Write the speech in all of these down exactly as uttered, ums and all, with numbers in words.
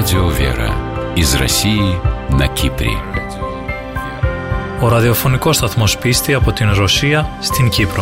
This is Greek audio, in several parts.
Радио Вера из России на Κύπρη. Ο ραδιοφωνικός σταθμός Πίστη από την Ρωσία στην Κύπρο.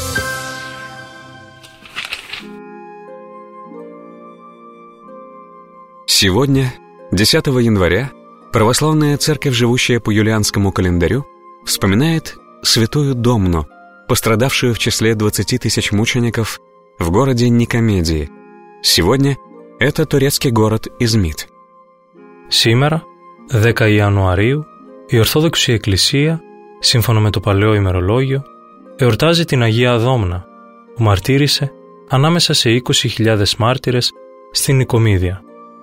Сегодня, десятого января, православная церковь, живущая по юлианскому календарю, вспоминает святую Домну, пострадавшую в числе двадцати тысяч мучеников в городе Никомедии. Сегодня это турецкий город Измит. Σήμερα, δέκα Ιανουαρίου, η Ορθόδοξη Εκκλησία, σύμφωνα με το Παλαιό ημερολόγιο, εορτάζει την Αγία Δόμνα, που μαρτύρησε ανάμεσα σε είκοσι χιλιάδες μάρτυρες στην Νικομίδια.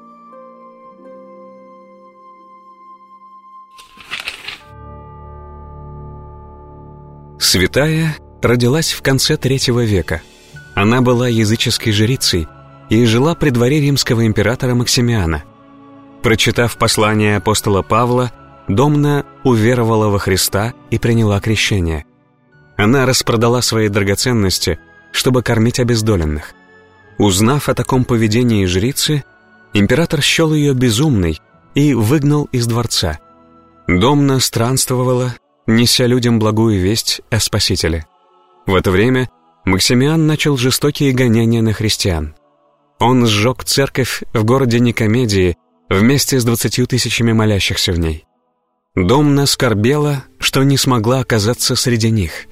Святая родилась в конце третьего века. Она была языческой жрицей и жила при дворе римского императора Максимиана. Прочитав послание апостола Павла, Домна уверовала во Христа и приняла крещение. Она распродала свои драгоценности, чтобы кормить обездоленных. Узнав о таком поведении жрицы, император счел ее безумной и выгнал из дворца. Домна странствовала, неся людям благую весть о Спасителе. В это время Максимиан начал жестокие гонения на христиан. Он сжег церковь в городе Никомедии вместе с двадцатью тысячами молящихся в ней. Домна скорбела, что не смогла оказаться среди них.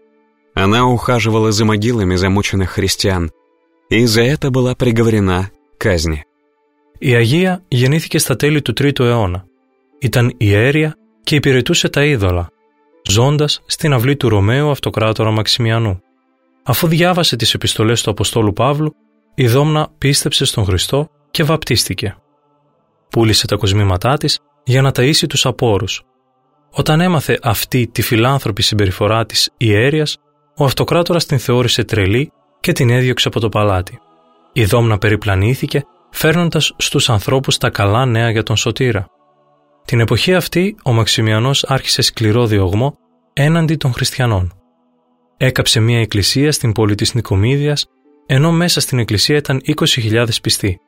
Она ухаживала за могилами замученных христиан и за это была приговорена к казни. Η Αγία γεννήθηκε στα τέλη του τρίτου αιώνα. Ήταν ιέρια και υπηρετούσε τα είδωλα, ζώντας στην αυλή του Ρωμαίου Αυτοκράτορα Μαξιμιανού. Αφού διάβασε τις επιστολές του Αποστόλου Παύλου, η Δόμνα πίστεψε στον Χριστό και βαπτίστηκε. Πούλησε τα κοσμήματά της για να ταΐσει τους απόρους. Όταν έμαθε αυτή τη φιλάνθρωπη συμπεριφορά της ιέρειας, ο Αυτοκράτορας την θεώρησε τρελή και την έδιωξε από το παλάτι. Η Δόμνα περιπλανήθηκε, φέρνοντας στους ανθρώπους τα καλά νέα για τον Σωτήρα. Την εποχή αυτή, ο Μαξιμιανός άρχισε σκληρό διωγμό έναντι των χριστιανών. Έκαψε μια εκκλησία στην πόλη της Νικομίδιας, ενώ μέσα στην εκκλησία ήταν είκοσι χιλιάδες πιστοί.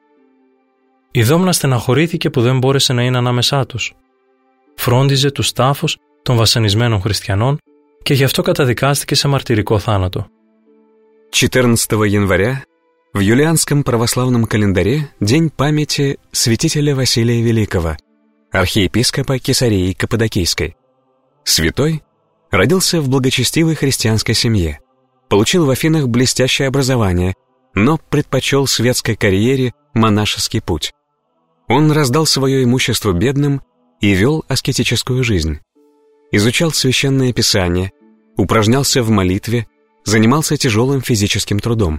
Η Δόμνα στεναχωρήθηκε που δεν μπόρεσε να είναι ανάμεσά τους. Φρόντιζε τους τάφους των βασανισμένων χριστιανών και γι' αυτό καταδικάστηκε σε μαρτυρικό θάνατο. четырнадцатого января в юлианском православном календаре день памяти святителя Василия Великого, архиепископа Кесарии Каппадокийской. Святой родился в благочестивой христианской семье, получил в Афинах блестящее образование, но предпочел светской карьере монашеский путь. Он раздал свое имущество бедным и вел аскетическую жизнь. Изучал священное писание, упражнялся в молитве, занимался тяжелым физическим трудом.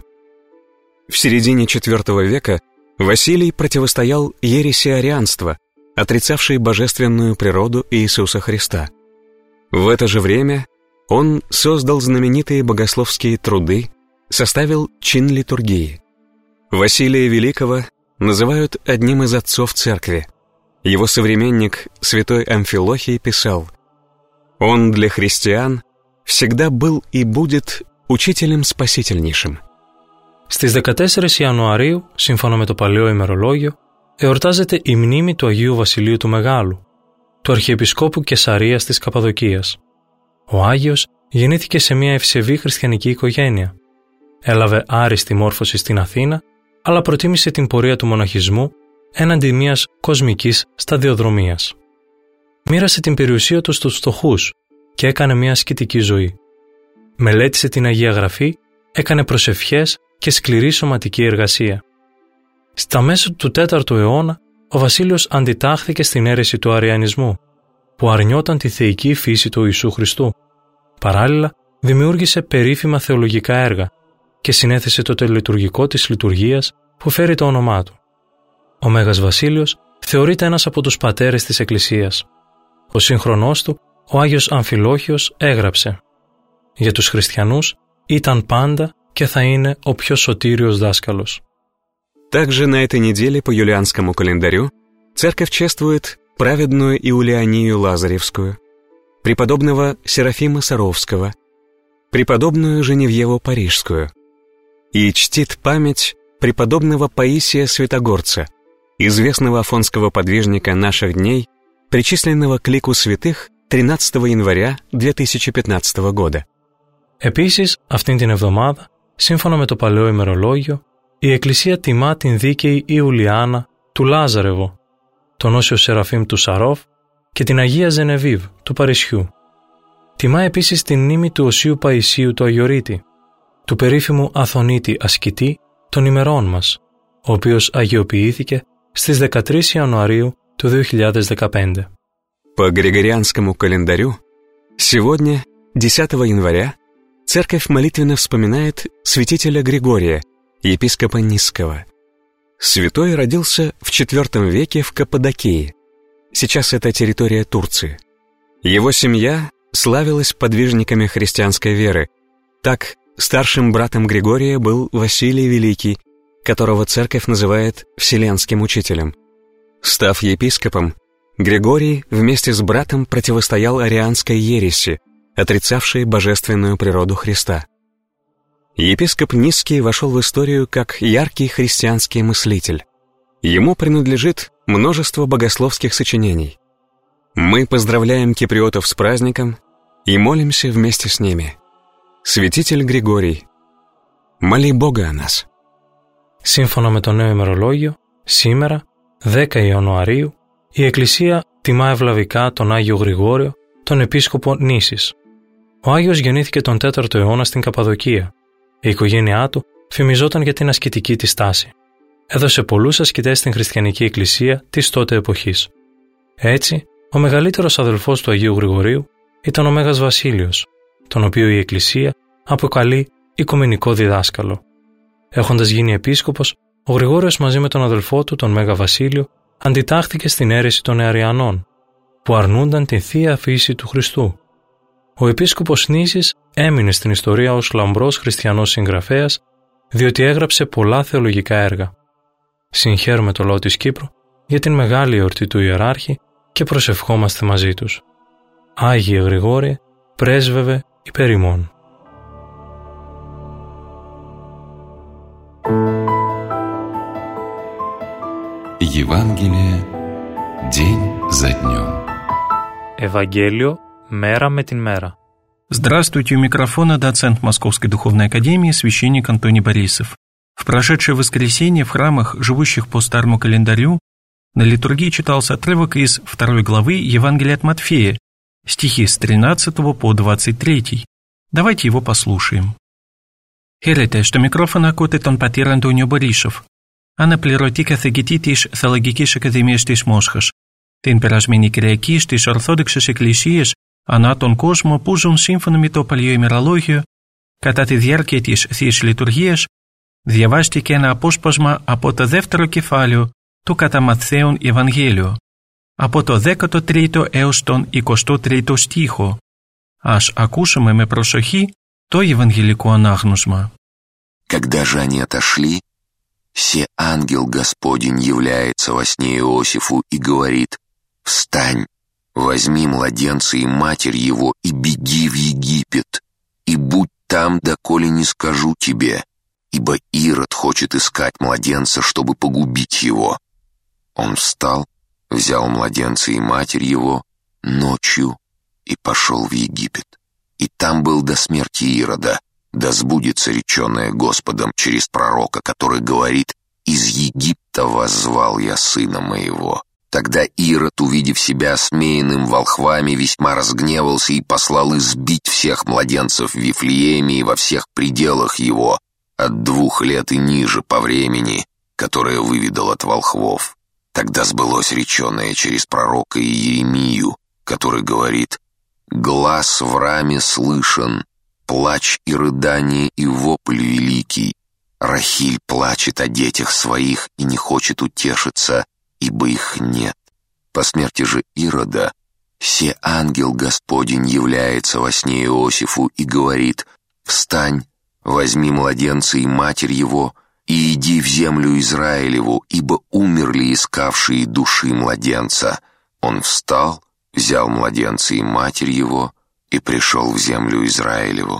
В середине четвёртого века Василий противостоял ереси арианства, отрицавшей божественную природу Иисуса Христа. В это же время он создал знаменитые богословские труды, составил чин литургии. Василия Великого называют одним из отцов церкви. Его современник святой Амфилохий писал: «Он для христиан всегда был и будет учителем спасительнейшим». Στις δεκατέσσερις Ιανουαρίου, σύμφωνα με το Παλαιό ημερολόγιο, εορτάζεται η μνήμη του Αγίου Βασιλείου του Μεγάλου, του Αρχιεπισκόπου Κεσαρίας της Καππαδοκίας. Ο Άγιος γεννήθηκε σε μια ευσεβή χριστιανική οικογένεια. Έλαβε άριστη μόρφωση στην Αθήνα, αλλά προτίμησε την πορεία του μοναχισμού έναντι μιας κοσμικής σταδιοδρομίας. Μοίρασε την περιουσία του στους φτωχούς και έκανε μια ασκητική ζωή. Μελέτησε την Αγία Γραφή, έκανε προσευχές και σκληρή σωματική εργασία. Στα μέσα του τέταρτου αιώνα, ο Βασίλειος αντιτάχθηκε στην αίρεση του αριανισμού, που αρνιόταν τη θεϊκή φύση του Ιησού Χριστού. Παράλληλα, δημιούργησε περίφημα θεολογικά έργα και συνέθεσε το τελετουργικό της λειτουργίας που φέρει το όνομά του. Ο Μέγας Βασίλειος θεωρείται ένας από τους πατέρες της Εκκλησίας. Ο σύγχρονός του, ο Άγιος Αμφιλόχιος, έγραψε: «Για τους χριστιανούς ήταν πάντα και θα είναι ο πιο σωτήριος δάσκαλος». Также на этой неделе по юлианскому календарю церковь чествует праведную Иулианию Лазаревскую, преподобного Серафима Саровского, преподобную Женевьеву Парижскую и чтит память преподобного Паисия Святогорца, известного афонского подвижника наших дней, причисленного к лику святых тринадцатого января две τύχη πενятого года. Επίσης, αυτήν την εβδομάδα, σύμφωνα με το Παλαιό ημερολόγιο, η Εκκλησία τιμά την δίκαιη Ιουλιάνα του Λάζαρεβο, τον Όσιο Σεραφείμ του Σαρόφ και την Αγία Ζενεβίβ του Παρισιού. Τιμά επίσης την μνήμη του Οσίου Παϊσίου του Αγιορείτη, του περίφημου Αθωνίτη ασκητή των ημερών μας, ο οποίος αγιοποιήθηκε στις δεκατρείς Ιανουαρίου του δύο χιλιάδες δεκαπέντε. По Григорианскому календарю, сегодня, десятого января, церковь молитвенно вспоминает святителя Григория, епископа Нисского. Святой родился в четвёртом веке в Каппадокии. Сейчас это территория Турции. Его семья славилась подвижниками христианской веры. Так, старшим братом Григория был Василий Великий, которого церковь называет Вселенским учителем. Став епископом, Григорий вместе с братом противостоял арианской ереси, отрицавшей божественную природу Христа. Епископ Нисский вошел в историю как яркий христианский мыслитель. Ему принадлежит множество богословских сочинений. Мы поздравляем киприотов с праздником и молимся вместе с ними. Святитель Григорий, моли Бога о нас. Σύμφωνα με το νέο ημερολόγιο, σήμερα, δέκα Ιανουαρίου, η Εκκλησία τιμά ευλαβικά τον Άγιο Γρηγόριο, τον Επίσκοπο Νήσης. Ο Άγιος γεννήθηκε τον τέταρτο αιώνα στην Καπαδοκία. Η οικογένειά του φημιζόταν για την ασκητική της τάση. Έδωσε πολλούς ασκητές στην χριστιανική εκκλησία της τότε εποχής. Έτσι, ο μεγαλύτερος αδελφός του Αγίου Γρηγορίου ήταν ο Μέγας Βασίλειος, τον οποίο η Εκκλησία αποκαλεί οικουμενικό διδάσκαλο. Έχοντας γίνει επίσκοπος, ο Γρηγόριος μαζί με τον αδελφό του, τον Μέγα Βασίλειο, αντιτάχθηκε στην αίρεση των Αριανών, που αρνούνταν την θεία φύση του Χριστού. Ο επίσκοπος Νήσης έμεινε στην ιστορία ως λαμπρός χριστιανός συγγραφέας, διότι έγραψε πολλά θεολογικά έργα. Συγχαίρουμε το λαό της Κύπρου για την μεγάλη εορτή του Ιεράρχη και προσευχόμαστε μαζί τους. Άγιε Γρηγόριε, πρέσβευε υπέρ ημών. Евангелие день за днем. Ευαγγέλιο μέρα με την μέρα. Здравствуйте, у микрофона доцент Московской Духовной Академии, священник Антоний Борисов. В прошедшее воскресенье в храмах, живущих по старому календарю, на литургии читался отрывок из второй главы Евангелия от Матфея, стихи с тринадцатого по двадцать третий. Давайте его послушаем. Χαίρετε, στο μικρόφωνο ακούτε τον πατήρα Αντώνιο Μπορίσοφ, αναπληρωτή καθηγητή της Θεολογικής Ακαδημίας της Μόσχας. Την περασμένη Κυριακή στις Ορθόδοξες Εκκλησίες ανά τον κόσμο που ζουν σύμφωνα με το Παλαιό ημερολόγιο, κατά τη διάρκεια της Θείας Λειτουργίας, διαβάστηκε ένα απόσπασμα από το δεύτερο κεφάλαιο του κατά Ματθαίον Ευαγγέλιο, από το δέκατο τρίτο έως τον εικοστό τρίτο στίχο. Ας ακούσουμε με προσοχή το Ευαγγελικό ανάγνωσμα. Когда же они отошли, се ангел Господень является во сне Иосифу и говорит: «Встань, возьми младенца и матерь его и беги в Египет, и будь там, доколе не скажу тебе, ибо Ирод хочет искать младенца, чтобы погубить его». Он встал, взял младенца и матерь его ночью и пошел в Египет. И там был до смерти Ирода, да сбудется реченное Господом через пророка, который говорит: «Из Египта воззвал я сына моего». Тогда Ирод, увидев себя осмеянным волхвами, весьма разгневался и послал избить всех младенцев в Вифлееме и во всех пределах его, от двух лет и ниже по времени, которое выведал от волхвов. Тогда сбылось реченное через пророка Иеремию, который говорит: «Глас в раме слышен, плач и рыдание и вопль великий. Рахиль плачет о детях своих и не хочет утешиться, ибо их нет». По смерти же Ирода се ангел Господень является во сне Иосифу и говорит: «Встань, возьми младенца и матерь его, и иди в землю Израилеву, ибо умерли искавшие души младенца». Он встал, взял младенца и матерь его и пришел в землю Израилеву.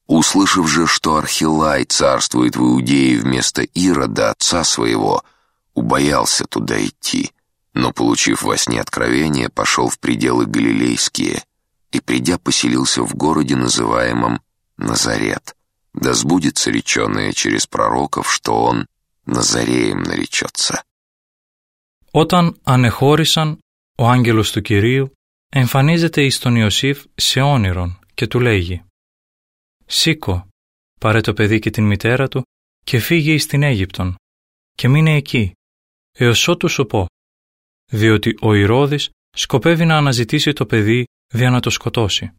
Услышав же, что Архилай царствует в Иудее вместо Ирода, отца своего, убоялся туда идти, но, получив во сне откровение, пошел в пределы Галилейские и, придя, поселился в городе, называемом Назарет. Да сбудется реченое через пророков, что он Ναζαρέем наречется. Όταν ανεχώρησαν, ο άγγελος του Κυρίου εμφανίζεται εις τον Ιωσήφ σε όνειρον και του λέγει «Σήκω, πάρε το παιδί και την μητέρα του και φύγε εις την Αίγυπτον και μείνε εκεί, έως ότου σου πω, διότι ο Ηρώδης σκοπεύει να αναζητήσει το παιδί δια να το σκοτώσει».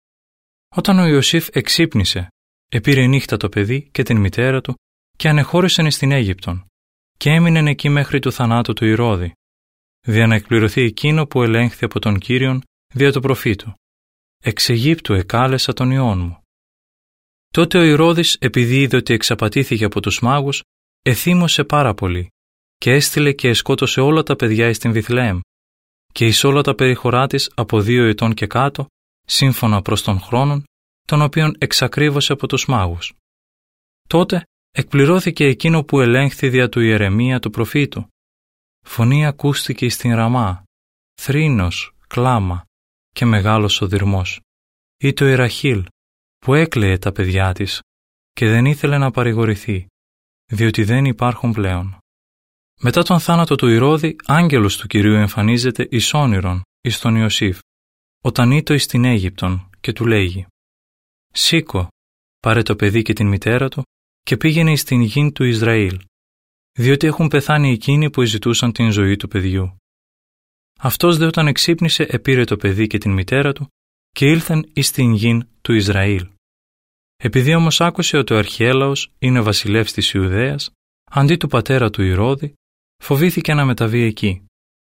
Όταν ο Ιωσήφ εξύπνησε, επήρε νύχτα το παιδί και την μητέρα του και ανεχώρησαν στην Αίγυπτον και έμειναν εκεί μέχρι του θανάτου του Ηρώδη, δια να εκπληρωθεί εκείνο που ελέγχθη από τον Κύριον δια του προφήτου. «Εξ Αιγύπτου εκάλεσα τον Υιόν μου». Τότε ο Ηρώδης, επειδή είδε ότι εξαπατήθηκε από τους μάγους, εθύμωσε πάρα πολύ και έστειλε και εσκότωσε όλα τα παιδιά εις την Βιθλεέμ και εις όλα τα περιχωρά της από δύο ετών και κάτω, σύμφωνα προς τον χρόνον, τον οποίον εξακρίβωσε από τους μάγους. Τότε εκπληρώθηκε εκείνο που ελέγχθη δια του Ιερεμία του προφήτου. Φωνή ακούστηκε στην Ραμά, θρήνος, κλάμα και μεγάλος ο δυρμός. Ή το Ιραχήλ, που έκλαιε τα παιδιά της και δεν ήθελε να παρηγορηθεί, διότι δεν υπάρχουν πλέον. Μετά τον θάνατο του Ηρώδη, άγγελος του Κυρίου εμφανίζεται εις όνειρον εις τον Ιωσήφ, όταν ήτο εις την Αίγυπτον και του λέγει «Σήκω, πάρε το παιδί και την μητέρα του και πήγαινε εις την γην του Ισραήλ, διότι έχουν πεθάνει εκείνοι που ζητούσαν την ζωή του παιδιού». Αυτός δε όταν εξύπνησε επήρε το παιδί και την μητέρα του και ήλθαν εις την γην του Ισραήλ. Επειδή όμως άκουσε ότι ο Αρχιέλαος είναι βασιλεύς της Ιουδαίας, αντί του πατέρα του Ηρώδη, φοβήθηκε να μεταβεί εκεί.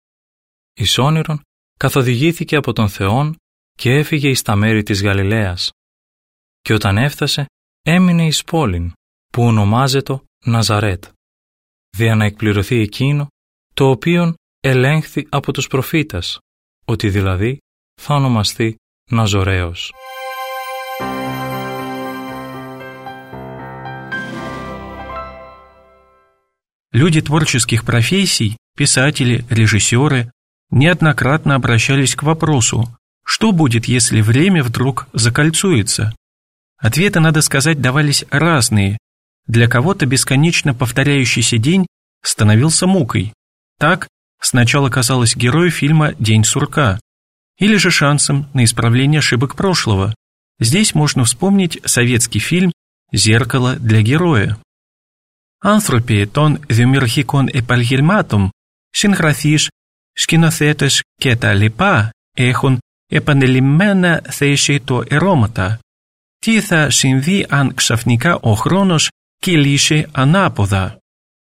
Εις όνειρον καθοδηγήθηκε από τον Θεόν και έφυγε εις τα μέρη της Γαλιλαίας. Και όταν έφτασε, έμεινε εις πόλην, που ονομάζεται Ναζαρέτ, δια να εκπληρωθεί εκείνο, το οποίον ελέγχθη από τους προφήτας, ότι δηλαδή θα ονομαστεί Ναζωραίος. Люди творческих профессий, писатели, режиссеры, неоднократно обращались к вопросу, что будет, если время вдруг закольцуется? Ответы, надо сказать, давались разные. Для кого-то бесконечно повторяющийся день становился мукой. Так сначала казалось герою фильма «День сурка», или же шансом на исправление ошибок прошлого. Здесь можно вспомнить советский фильм «Зеркало для γερώα». Άνθρωποι των δημιουργικών επαγγελμάτων, συγγραφείς, σκηνοθέτες και τα λοιπά έχουν επανειλημμένα θέσει το ερώματα. Τι θα συμβεί αν ξαφνικά ο χρόνος κυλήσει ανάποδα?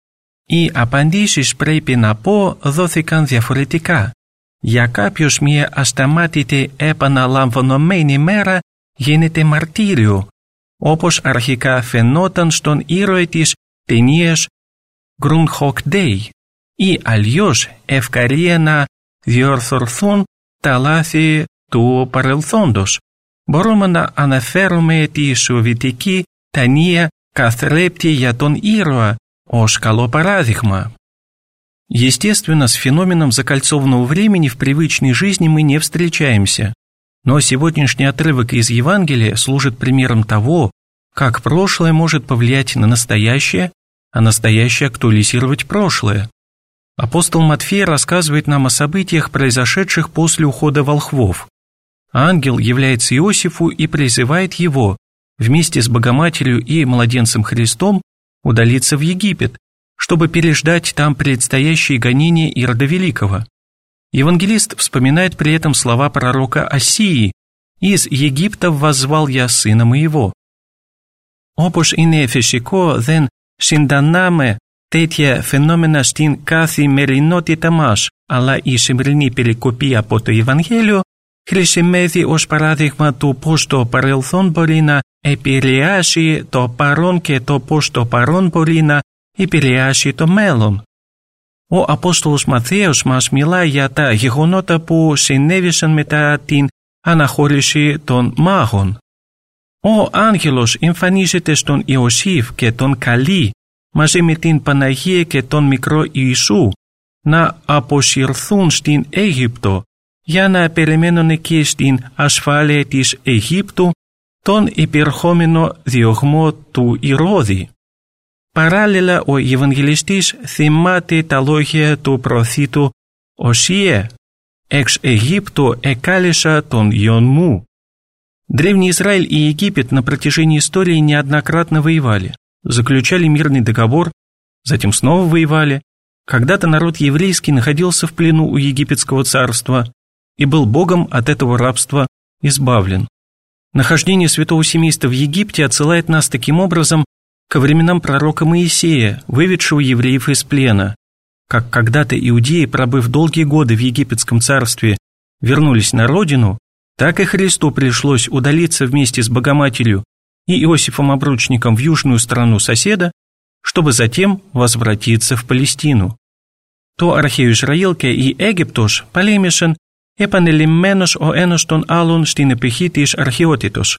Οι απαντήσεις, πρέπει να πω, δόθηκαν διαφορετικά. Για κάποιους μια ασταμάτητη επαναλαμβανωμένη μέρα γίνεται μαρτύριο, όπως αρχικά φαινόταν στον ήρωα της ταινίας Groundhog Day, ή αλλιώς ευκαιρία να διορθωθούν τα λάθη του παρελθόντος. Μπορούμε να αναφέρουμε τη σοβιετική ταινία «Καθρέπτη για τον ήρωα» ως καλό παράδειγμα. Естественно, с феноменом закольцованного времени в привычной жизни мы не встречаемся, но сегодняшний отрывок из Евангелия служит примером того, как прошлое может повлиять на настоящее, а настоящее актуализировать прошлое. Апостол Матфей рассказывает нам о событиях, произошедших после ухода волхвов. Ангел является Иосифу и призывает его вместе с Богоматерью и младенцем Христом удалиться в Египет, чтобы переждать там предстоящие гонения Ирода Великого. Евангелист вспоминает при этом слова пророка Осии: «Из Египта воззвал я сына моего». Όπως είναι φυσικό, δεν συντανάμε τέτοια φαινόμενα στην καθημερινότητα μας, αλλά η σημερινή περικοπή από το Ευαγγέλιο χρησιμεύει ως παράδειγμα του πώς το παρελθόν μπορεί να επηρεάσει το παρόν και το πώς το παρόν μπορεί να επηρεάσει το μέλλον. Ο Απόστολος Ματθαίος μας μιλάει για τα γεγονότα που συνέβησαν μετά την αναχώρηση των μάγων. Ο άγγελος εμφανίζεται στον Ιωσήφ και τον καλεί μαζί με την Παναγία και τον μικρό Ιησού να αποσυρθούν στην Αίγυπτο για να περιμένουν εκεί στην ασφάλεια της Αιγύπτου τον υπερχόμενο διωγμό του Ηρώδη. Παράλληλα, ο Ευαγγελιστής θυμάται τα λόγια του προφήτου Οσία «Εξ Αιγύπτου εκάλεσα τον Υιόν μου». Древний Израиль и Египет на протяжении истории неоднократно воевали, заключали мирный договор, затем снова воевали. Когда-то народ еврейский находился в плену у египетского царства и был Богом от этого рабства избавлен. Нахождение святого семейства в Египте отсылает нас таким образом ко временам пророка Моисея, выведшего евреев из плена. Как когда-то иудеи, пробыв долгие годы в египетском царстве, вернулись на родину, так и Христу пришлось удалиться вместе с Богоматерью и Иосифом Обручником в южную страну соседа, чтобы затем возвратиться в Παλαιστίνου. Το αρχαίο Ισραήλ και η Αίγυπτος παλέμησαν επανειλημμένως ο ένας τον άλλον στην εποχή της αρχαιότητος.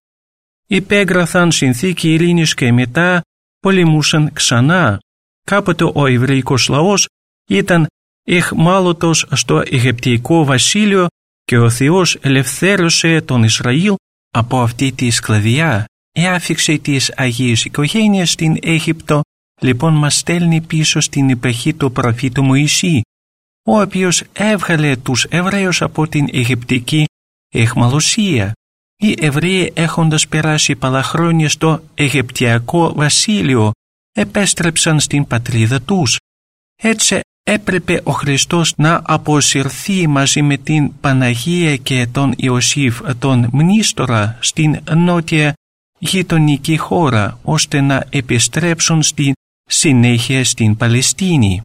Υπέγραφαν συνθήκη ειρήνης και μετά πολεμούσαν ξανά. Κάποτε ο εβραϊκός λαός ήταν εχμάλωτος στο Αιγυπτιακό βασίλειο και ο Θεός ελευθέρωσε τον Ισραήλ από αυτή τη σκλαβιά. Έαφηξε τις Αγίες Οικογένειες στην Αίγυπτο, λοιπόν μας στέλνει πίσω στην εποχή του προφήτου Μωυσή, ο οποίος έβγαλε τους Εβραίους από την Αιγυπτική εχμαλωσία. Οι Εβραίοι, έχοντας περάσει πολλά χρόνια στο Αιγυπτιακό βασίλειο, επέστρεψαν στην πατρίδα τους. Έτσι έπρεπε ο Χριστός να αποσυρθεί μαζί με την Παναγία και τον Ιωσήφ τον Μνήστορα στην νότια γειτονική χώρα, ώστε να επιστρέψουν στη συνέχεια στην Παλαιστίνη.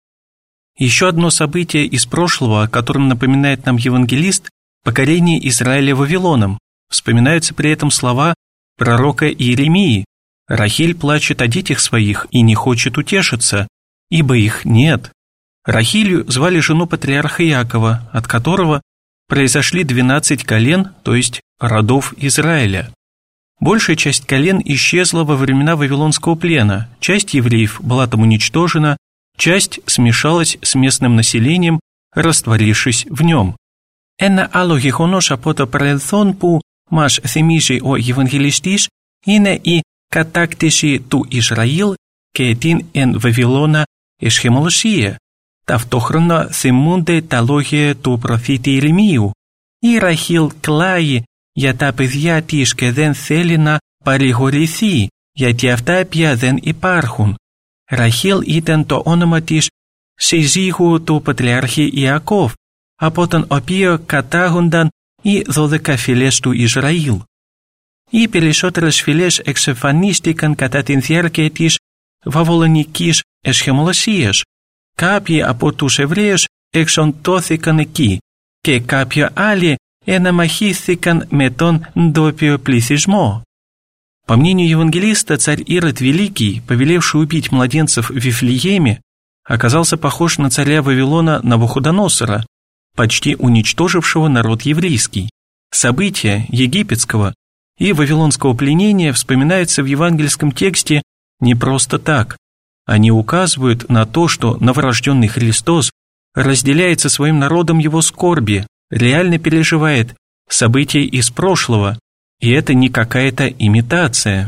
Еще одно событие из прошлого, о котором напоминает нам евангелист, покорение Израиля Вавилоном. Вспоминаются при этом слова пророка Иеремии. Рахиль плачет о детях своих и не хочет утешиться, ибо их нет. Рахилью звали жену патриарха Иакова, от которого произошли двенадцать колен, то есть родов Израиля. Большая часть колен исчезла во времена Вавилонского плена, часть евреев была там уничтожена, часть смешалась с местным населением, ραστβαрившись в нем. Ένα άλλο γεγονός από το παρελθόν που μας θυμίζει ο Ευαγγελιστής είναι η κατάκτηση του Ισραήλ και την εν Βαβυλώνα εσχημολοσία. Ταυτόχρονα θυμούνται τα λόγια του προφήτη Ιρεμίου. Η Ραχήλ κλάει για τα παιδιά της και δεν θέλει να παρηγορηθεί, γιατί αυτά πια δεν υπάρχουν. Ραχήλ ήταν το όνομα της συζύγου του πατριάρχη Ιακώβ, από τον οποίο κατάγονταν οι δώδεκα φυλές του Ισραήλ. Οι περισσότερες φυλές εξαφανίστηκαν κατά την διάρκεια της βαβυλωνικής εσχημολοσίας. Κάποιοι από τους Εβραίους εξοντώθηκαν εκεί και κάποιοι άλλοι εναμαχήθηκαν με τον ντόπιο плηθυσμό. По мнению евангелиста, царь Ирод Великий, повелевший убить младенцев в Вифлееме, оказался похож на царя Вавилона Навуходоносора, почти уничтожившего народ еврейский. События египетского и вавилонского пленения вспоминаются в евангельском тексте не просто так. Они указывают на то, что новорожденный Христос разделяет со своим народом его скорби, реально переживает события из прошлого, и это не какая-то имитация.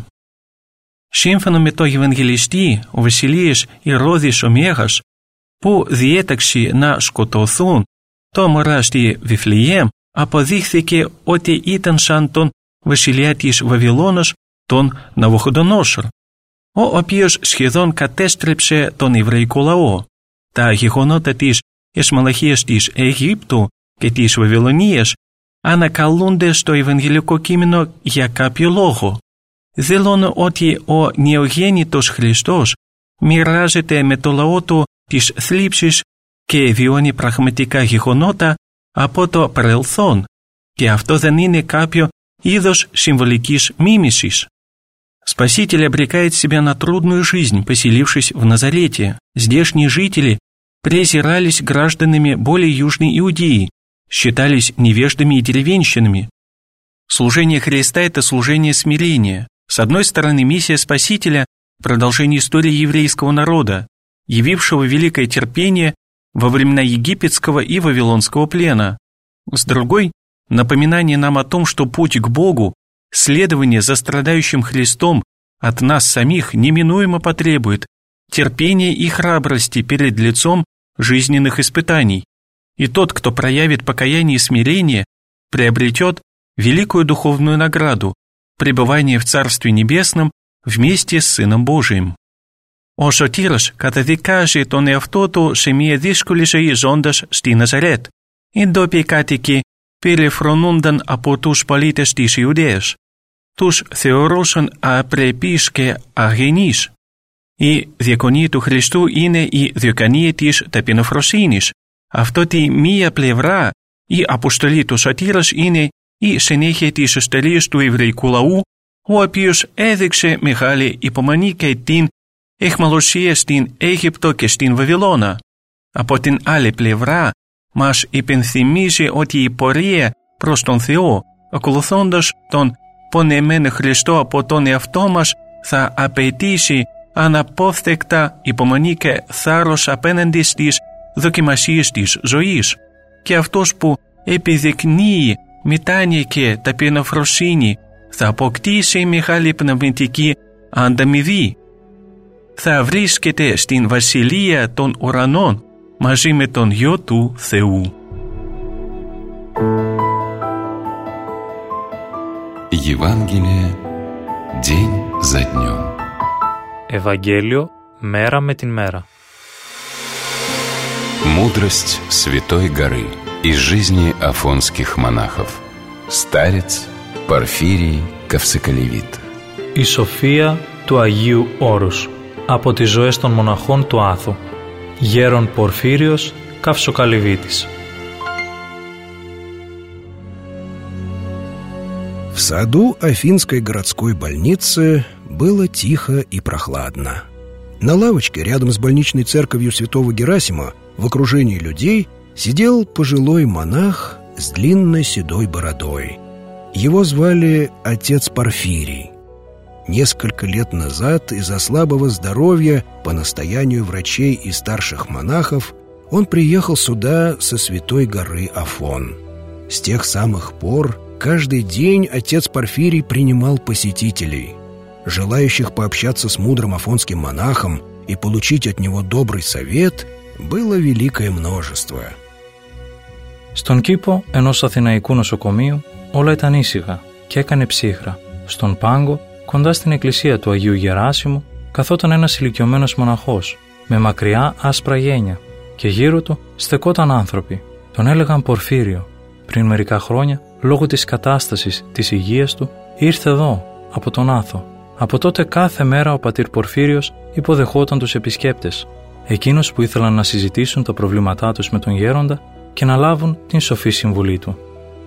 Σύμφωνα με το Ευαγγελιστή, ο βασιλείας Ηρώδης ο Μέγας, που διέταξε να σκοτωθούν το μωρά στη Βιφλεέμ, αποδείχθηκε ότι ήταν σαν τον βασιλιά της Βαβυλώνος, τον Ναβουχοδονόσορ, ο οποίος σχεδόν κατέστρεψε τον εβραϊκό λαό. Τα γεγονότα της εσμαλαχίας της Αιγύπτου και της Βαβυλωνίας ανακαλούνται στο Ευαγγελικό κείμενο για κάποιο λόγο. Δηλώνω ότι ο νεογέννητος Χριστός μοιράζεται με το λαό του τις θλίψεις και βιώνει πραγματικά γεγονότα από το παρελθόν, και αυτό δεν είναι κάποιο είδος συμβολικής μίμησης. Спаситель обрекает себя на трудную жизнь, поселившись в Назарете. Здешние жители презирались гражданами более южной Иудеи, считались невеждами и деревенщинами. Служение Христа – это служение смирения. С одной стороны, миссия Спасителя продолжение истории еврейского народа, явившего великое терпение во времена египетского и вавилонского плена. С другой, напоминание нам о том, что путь к Богу, следование за страдающим Христом от нас самих неминуемо потребует терпения и храбрости перед лицом жизненных испытаний, и тот, кто проявит покаяние и смирение, приобретет великую духовную награду – пребывание в Царстве Небесном вместе с Сыном Божиим. Ο Σωτήρος καταδικάζει τον εαυτό του σε μια δύσκολη ζωή ζώντας στη Ναζαρέτ. Οι ντόπιοι κάτοικοι περιφρονούνταν από τους πολίτες της Ιουδαίας. Τους θεωρούσαν απρεπείς και αγενείς. Η διακονία του Χριστού είναι η διακονία της ταπεινοφροσύνης. Αυτό τη μία πλευρά, η αποστολή του Σωτήρας είναι η συνέχεια της στολής του εβραϊκού λαού, ο οποίος έδειξε μεγάλη υπομονή και την εχμαλωσία στην Αίγυπτο και στην Βαβυλώνα. Από την άλλη πλευρά, μας υπενθυμίζει ότι η πορεία προς τον Θεό, ακολουθώντας τον πονεμένο Χριστό από τον εαυτό μας, θα απαιτήσει αναπόφευκτα υπομονή και θάρρος απέναντι στις δοκιμασίες της ζωής. Και αυτός που επιδεικνύει μετάνοια και ταπεινοφροσύνη θα αποκτήσει μεγάλη πνευματική ανταμοιβή. Θα βρίσκεται στην βασιλεία των ουρανών μαζί με τον Υιό του Θεού. Евангелие день за днем. Ευαγγέλιο μέρα με την μέρα. Мудрость Святой горы из жизни афонских монахов. Старец Порфирий Кавсыкалевит. Η σοφία του Αγίου Όρους από τις ζωές των μοναχών του Άθου. Γέρον Πορφύριος Καυσοκαλυβίτης. В саду Афинской городской больницы было тихо и прохладно. На лавочке рядом с больничной церковью святого Герасима в окружении людей сидел пожилой монах с длинной седой бородой. Его звали отец Порфирий. Несколько лет назад из-за слабого здоровья по настоянию врачей и старших монахов он приехал сюда со святой горы Афон. С тех самых пор каждый день отец Порфирий принимал посетителей. Желающих пообщаться с мудрым афонским монахом и получить от него добрый совет было великое множество. Στον κήπο ενός αθηναϊκού νοσοκομείου όλα ήταν ήσυχα και έκανε ψύχρα. Στον πάγκο, κοντά στην εκκλησία του Αγίου Γεράσιμου, καθόταν ένας ηλικιωμένος μοναχός με μακριά άσπρα γένια και γύρω του στεκόταν άνθρωποι. Τον έλεγαν Πορφύριο. Πριν μερικά χρόνια, λόγω της κατάστασης της υγείας του, ήρθε εδώ, από τον Άθο. Από τότε κάθε μέρα ο πατήρ Πορφύριος υποδεχόταν τους επισκέπτες, εκείνους που ήθελαν να συζητήσουν τα προβλήματά τους με τον γέροντα και να λάβουν την σοφή συμβουλή του.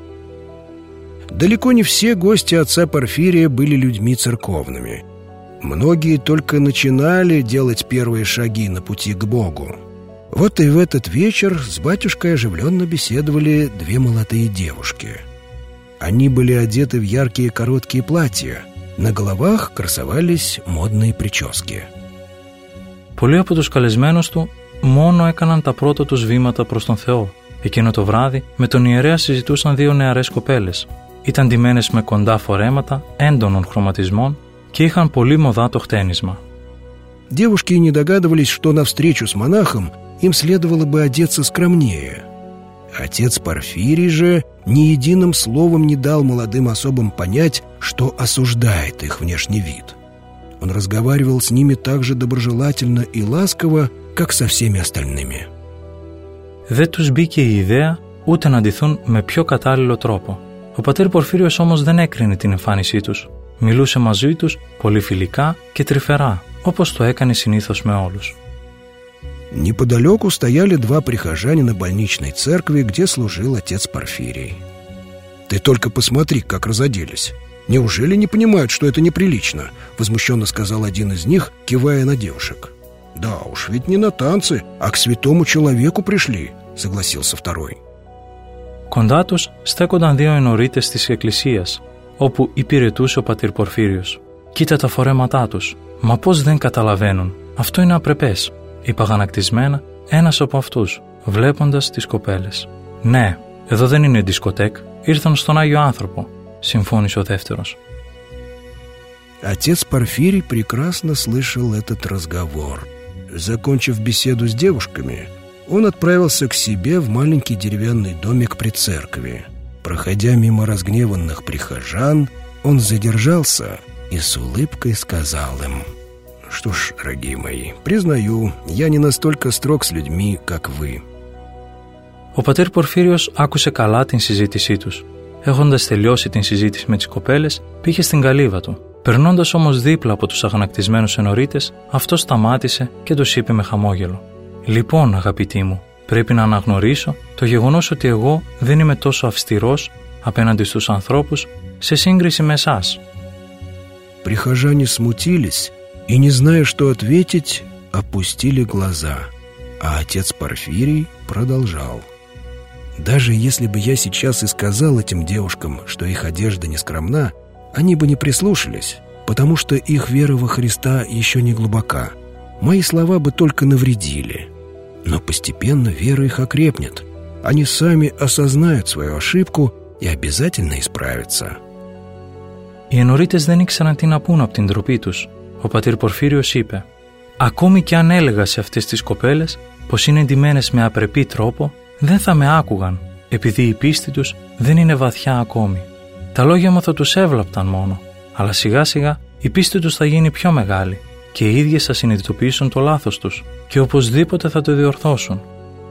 Далеко не все гости отца Порфирия были людьми церковными. Многие только начинали делать первые шаги на пути к Богу. Вот и в этот вечер с батюшкой оживленно беседовали две молодые девушки. Они были одеты в яркие короткие платья. На головах красовались модные прически. Πολλοί από τους καλεσμένους του μόνο έκαναν τα πρώτα τους βήματα προς τον Θεό. Εκείνο το βράδυ με τον ιερέα συζητούσαν δύο νεαρές κοπέλες. Ήταν ντυμένες με κοντά φορέματα έντονων χρωματισμών και είχαν πολύ μοδάτο χτένισμα. Девушки не догадывались, что на встречу с монахом им следовало бы одеться скромнее. Отец Порфирий же ни единым словом не дал молодым особам понять, что осуждает их внешний вид. Он разговаривал с ними так же доброжелательно и ласково, как со всеми остальными. Δεν τους μπήκε η ιδέα ούτε να ντυθούν με πιο κατάλληλο τρόπο. Ο πατήρ Πορφύριος όμως δεν έκρινε την εμφάνισή τους. Μιλούσε μαζί τους πολύ φιλικά και τρυφερά, όπως το έκανε συνήθως με όλους. Неподалеку стояли два прихожанина больничной церкви, где служил отец Порфирий. «Ты только посмотри, как разоделись. Неужели не понимают, что это неприлично?» — возмущенно сказал один из них, кивая на девушек. «Да уж, ведь не на танцы, а к святому человеку пришли», — согласился второй. Κοντά τους στέκονταν δύο ενορίτες της εκκλησίας, όπου υπηρετούσε ο πατήρ Πορφύριος. «Κοίτα τα φορέματά τους. Μα πώς δεν καταλαβαίνουν. Αυτό είναι απρεπές», είπα αγανακτισμένα ένας από αυτούς, βλέποντας τις κοπέλες. «Ναι, εδώ δεν είναι δισκοτέκ. Ήρθαν στον Άγιο Άνθρωπο», συμφώνησε ο δεύτερος. Отец Порфирий прекрасно слышал этот разговор. Закончив беседу с девушками, он отправился к себе в маленький деревянный домик при церкви. Проходя мимо разгневанных прихожан, он задержался и с улыбкой сказал им: «Что ж, дорогие мои, признаю, я не настолько строг с людьми, как вы». Ο πατέρ Πορφύριος άκουσε καλά την συζήτησή τους. Έχοντας τελειώσει την συζήτηση με τις κοπέλες, πήγε στην καλύβα του. Περνώντας όμως δίπλα από τους αγανακτισμένους ενορίτες, αυτός σταμάτησε και τους είπε με χαμόγελο: «Λοιπόν, αγαπητοί μου, πρέπει να αναγνωρίσω το γεγονός ότι εγώ δεν είμαι τόσο αυστηρός απέναντι στους ανθρώπους σε σύγκριση με εσάς». Прихожане смутились и, не зная, что ответить, опустили глаза, а отец Порфирий продолжал: «Даже если бы я сейчас и сказал этим девушкам, что их одежда не скромна, они бы не прислушались, потому что их вера во Христа еще не глубока. Мои слова бы только навредили. Но постепенно вера их окрепнет. Они сами осознают свою ошибку и обязательно исправятся». Οι ενορίτες δεν ήξεραν τι να πούν από την ντροπή τους. Ο πατήρ Πορφύριος είπε: «Ακόμη και αν έλεγα σε αυτές τις κοπέλες πως είναι ντυμένες με απρεπή τρόπο, δεν θα με άκουγαν, επειδή η πίστη τους δεν είναι βαθιά ακόμη. Τα λόγια μου θα τους έβλαπταν μόνο, αλλά σιγά σιγά η πίστη τους θα γίνει πιο μεγάλη και οι ίδιες θα συνειδητοποιήσουν το λάθος τους και οπωσδήποτε θα το διορθώσουν».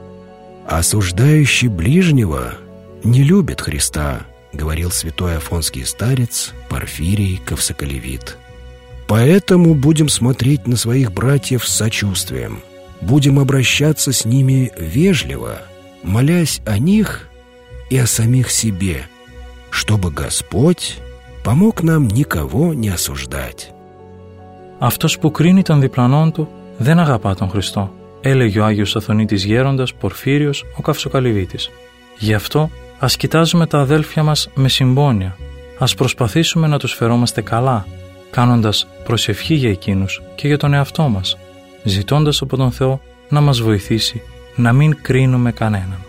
«Осуждающий ближнего не любит Христа», говорил святой афонский старец Порфирий Ковсоколевит. «Поэтому будем смотреть на своих братьев с сочувствием, будем обращаться с ними вежливо, молясь о них и о самих себе, чтобы Господь помог нам никого не осуждать». «Αυτός που κρίνει τον διπλανόν του δεν αγαπά τον Χριστό», έλεγε ο Άγιος Αθωνίτης Γέροντας Πορφύριος ο Καυσοκαλυβίτης. «Γι' αυτό ας κοιτάζουμε τα αδέλφια μας με συμπόνια, ας προσπαθήσουμε να τους φερόμαστε καλά, κάνοντας προσευχή για εκείνους και για τον εαυτό μας, ζητώντας από τον Θεό να μας βοηθήσει να μην κρίνουμε κανέναν».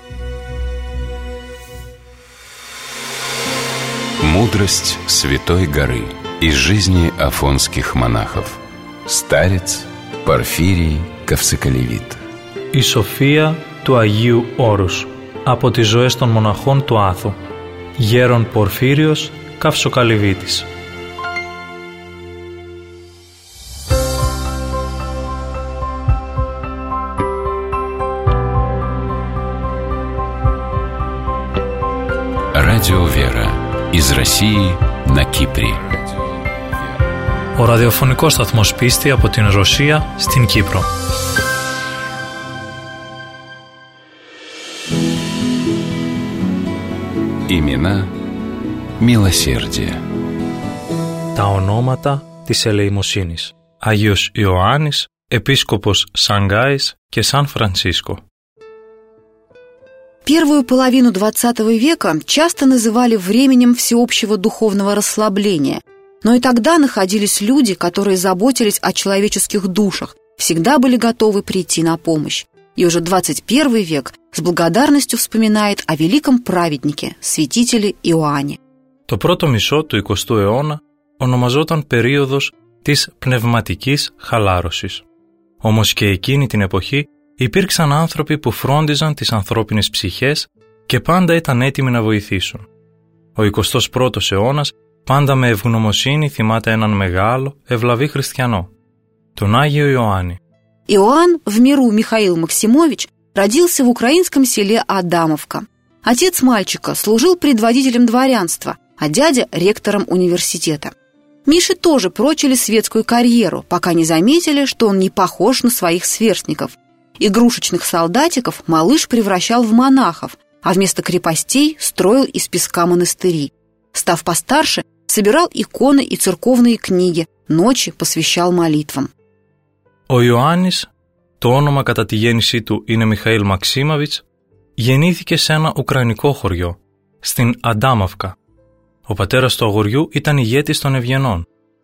Мудрость Святой горы из жизни афонских монахов. Старец Порфирий Ковсоколевит. Η σοφία του Αγίου Όρους από τις ζωές των μοναχών του Άθου. Γέρον Πορφύριος Καυσοκαλυβίτης. Радио Вера из России на Кипре. Ο ραδιοφωνικός σταθμός Πίστη από την Ρωσία στην Κύπρο. Имена милосердия. Τα ονόματα της ελεημοσύνης. Άγιος Ιωάννης, επίσκοπος Шанghάης και Сан Франциско. Первую половину двадцатого века часто называли временем всеобщего духовного расслабления, но и тогда находились люди, которые заботились о человеческих душах, всегда были готовы прийти на помощь. И уже двадцать первый век с благодарностью вспоминает о великом праведнике, святителе Иоанне. Το πρώτο μισό του εικοστού αιώνα ονομαζόταν περίοδος της πνευματικής χαλάρωσης. Όμως και εκείνη την εποχή υπήρξαν άνθρωποι που φρόντιζαν τις ανθρώπινες ψυχές και πάντα ήταν έτοιμοι να βοηθήσουν. Ο εικοστός πρώτος αιώνας πάντα με ευγνωμοσύνη θυμάται έναν μεγάλο, ευλαβή χριστιανό, τον Άγιο Ιωάννη. Иоанн в миру Михаил Максимович родился в украинском селе Адамовка. Отец мальчика служил предводителем дворянства, а дядя – ректором университета. Мише тоже прочили светскую карьеру, пока не заметили, что он не похож на своих сверстников. Игрушечных солдатиков малыш превращал в монахов, а вместо крепостей строил из песка монастыри. Став постарше, собирал иконы и церковные книги, ночи посвящал молитвам. Ο Ιωάννης, το όνομα κατά τη γέννησή του είναι Μιχαήλ Μαξίμοβιτς, γεννήθηκε σε ένα ουκρανικό χωριό, στην Αντάμαυκα. Ο πατέρας του αγοριού ήταν ηγέτης των Ευγενών,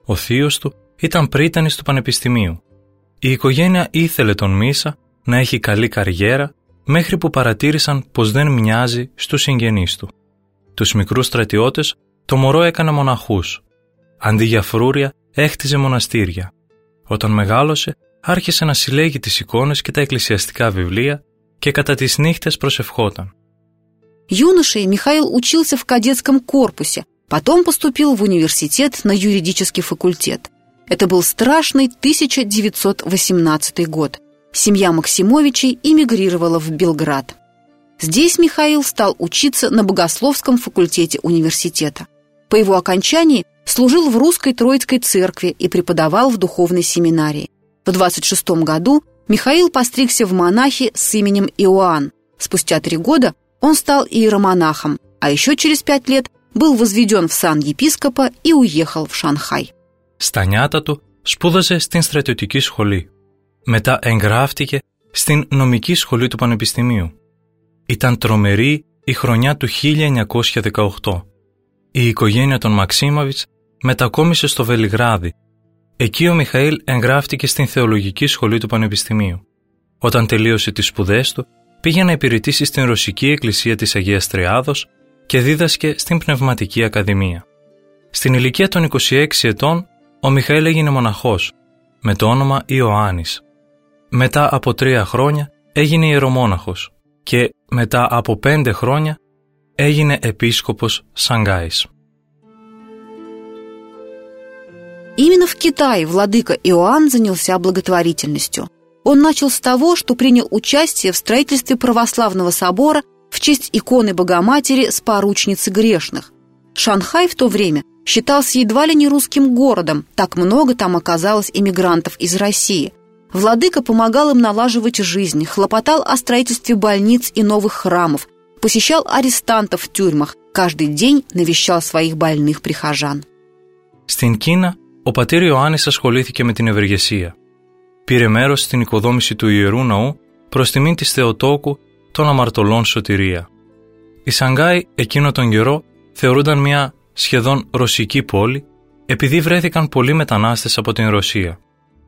Ο θείος του ήταν πρίτανης του πανεπιστημίου. Η οικογένεια ήθελε τον Μίσα να έχει καλή καριέρα, μέχρι που παρατήρησαν πως δεν μοιάζει στους συγγενείς του. Τους μικρούς στρατιώτες το μωρό έκανε μοναχούς. Αντί για φρούρια έχτιζε μοναστήρια. Όταν μεγάλωσε άρχισε να συλλέγει τις εικόνες και τα εκκλησιαστικά βιβλία και κατά τις νύχτες προσευχόταν. Юношей Михаил учился в кадетском корпусе, потом поступил в университет на юридический факультет. Это был страшный тысяча девятьсот восемнадцатый год. Семья Максимовичей эмигрировала в Белград. Здесь Михаил стал учиться на богословском факультете университета. По его окончании служил в Русской Троицкой церкви и преподавал в духовной семинарии. В двадцать шестом году Михаил постригся в монахи с именем Иоанн. Спустя три года он стал иеромонахом, а еще через пять лет был возведен в сан епископа и уехал в Шанхай. Στα νιάτα του σπούδασε στην στρατιωτική σχολή. Μετά εγγράφτηκε στην νομική σχολή του Πανεπιστημίου. Ήταν τρομερή η χρονιά του χίλια εννιακόσια δεκαοκτώ. Η οικογένεια των Μαξίμοβιτς μετακόμισε στο Βελιγράδι. Εκεί ο Μιχαήλ εγγράφτηκε στην θεολογική σχολή του Πανεπιστημίου. Όταν τελείωσε τις σπουδές του, πήγε να υπηρετήσει στην Ρωσική Εκκλησία της Αγίας Τριάδος και δίδασκε στην Πνευματική Ακαδημία. Στην ηλικία των είκοσι έξι ετών, ο Μιχαήλ έγινε μοναχός, με το όνομα Ιωάννης. Μετά από τρία χρόνια έγινε ιερομόναχος και μετά από πέντε χρόνια έγινε επίσκοπος Шанхайс. Именно в Китае владыка Иоанн занялся благотворительностью. Он начал с того, что принял участие в строительстве православного собора в честь иконы Богоматери с поручницы грешных. Шанхай в то время считался едва ли не русским городом, так много там оказалось эмигрантов из России. Владыка помогал им налаживать жизнь, хлопотал о строительстве больниц и новых храмов, посещал арестантов в тюрьмах, каждый день навещал своих больных прихожан. Στην Κίνα, ο πατήρ Ιωάννης ασχολήθηκε με την ευεργεσία. Πήρε μέρος στην οικοδόμηση του Ιερού Ναού προς τιμήν της Θεοτόκου των Αμαρτωλών Σωτηρία. Η Σανγκάη εκείνο τον καιρό θεωρούνταν μια σχεδόν ρωσική πόλη επειδή βρέθηκαν πολλοί μετανάστες από την Ρωσία.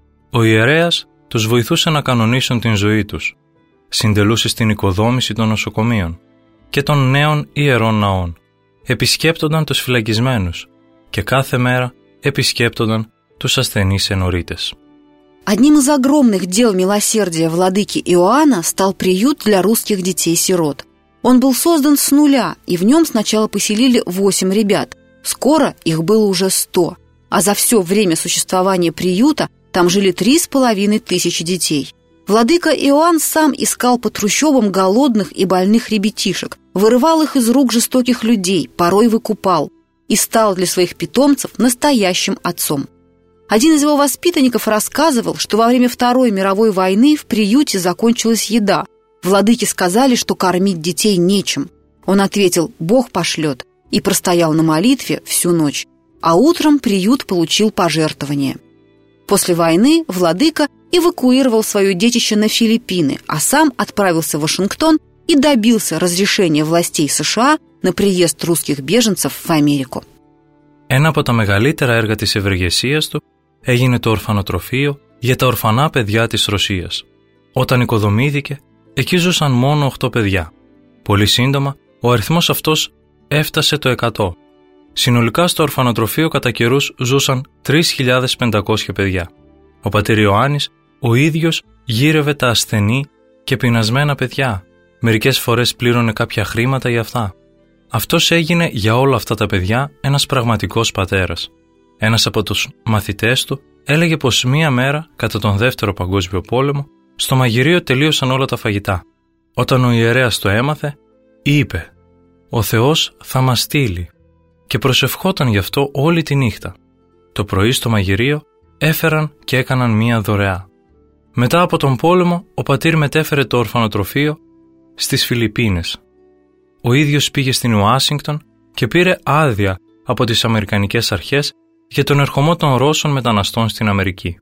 Ο ιερέας τους βοηθούσε να κανονίσουν την ζωή τους. Συντελούσε στην οικοδόμηση των νοσοκομείων και των νέων ιερών ναών. Επισκέπτονταν τους φυλακισμένους και κάθε μέρα επισκέπτονταν τους ασθενείς ενορίτες. Одним из огромных дел милосердия владыки Иоанна стал приют для русских детей-сирот. Он был создан с нуля, и в нем сначала поселили восемь ребят. Скоро их было уже сто. А за все время существования приюта там жили три с половиной тысячи детей. Владыка Иоанн сам искал по трущобам голодных и больных ребятишек, вырывал их из рук жестоких людей, порой выкупал, и стал для своих питомцев настоящим отцом. Один из его воспитанников рассказывал, что во время Второй мировой войны в приюте закончилась еда. Владыке сказали, что кормить детей нечем. Он ответил: «Бог пошлет», и простоял на молитве всю ночь. А утром приют получил пожертвование. После войны владыка эвакуировал свое детище на Филиппины, а сам отправился в Вашингтон и добился разрешения властей США на приезд русских беженцев в Америку. Ένα από τα μεγαλύτερα έργα της ευεργεσίας του έγινε το ορφανοτροφείο για τα ορφανά παιδιά της Ρωσίας. Όταν οικοδομήθηκε, εκεί ζούσαν μόνο οκτώ παιδιά. Πολύ σύντομα, ο αριθμός αυτός έφτασε το εκατό. Συνολικά στο ορφανοτροφείο κατά καιρούς ζούσαν τρεις χιλιάδες πεντακόσια παιδιά. Ο πατήρ Ιωάννης ο ίδιος γύρευε τα ασθενή και πεινασμένα παιδιά. Μερικές φορές πλήρωνε κάποια χρήματα για αυτά. Αυτός έγινε για όλα αυτά τα παιδιά ένας πραγματικός πατέρας. Ένας από τους μαθητές του έλεγε πως μία μέρα, κατά τον Δεύτερο Παγκόσμιο Πόλεμο, στο μαγειρίο τελείωσαν όλα τα φαγητά. Όταν ο ιερέας το έμαθε, είπε «Ο Θεός θα μας στείλει» και προσευχόταν γι' αυτό όλη τη νύχτα. Το πρωί στο μαγειρίο έφεραν και έκαναν μία δωρεά. Μετά από τον πόλεμο, ο πατήρ μετέφερε το ορφανοτροφείο στις Φιλιππίνες. Ο ίδιος πήγε στην Ουάσιγκτον και πήρε άδεια από τις Αμερικανικές αρχές για τον ερχομό των Ρώσων μεταναστών στην Αμερική.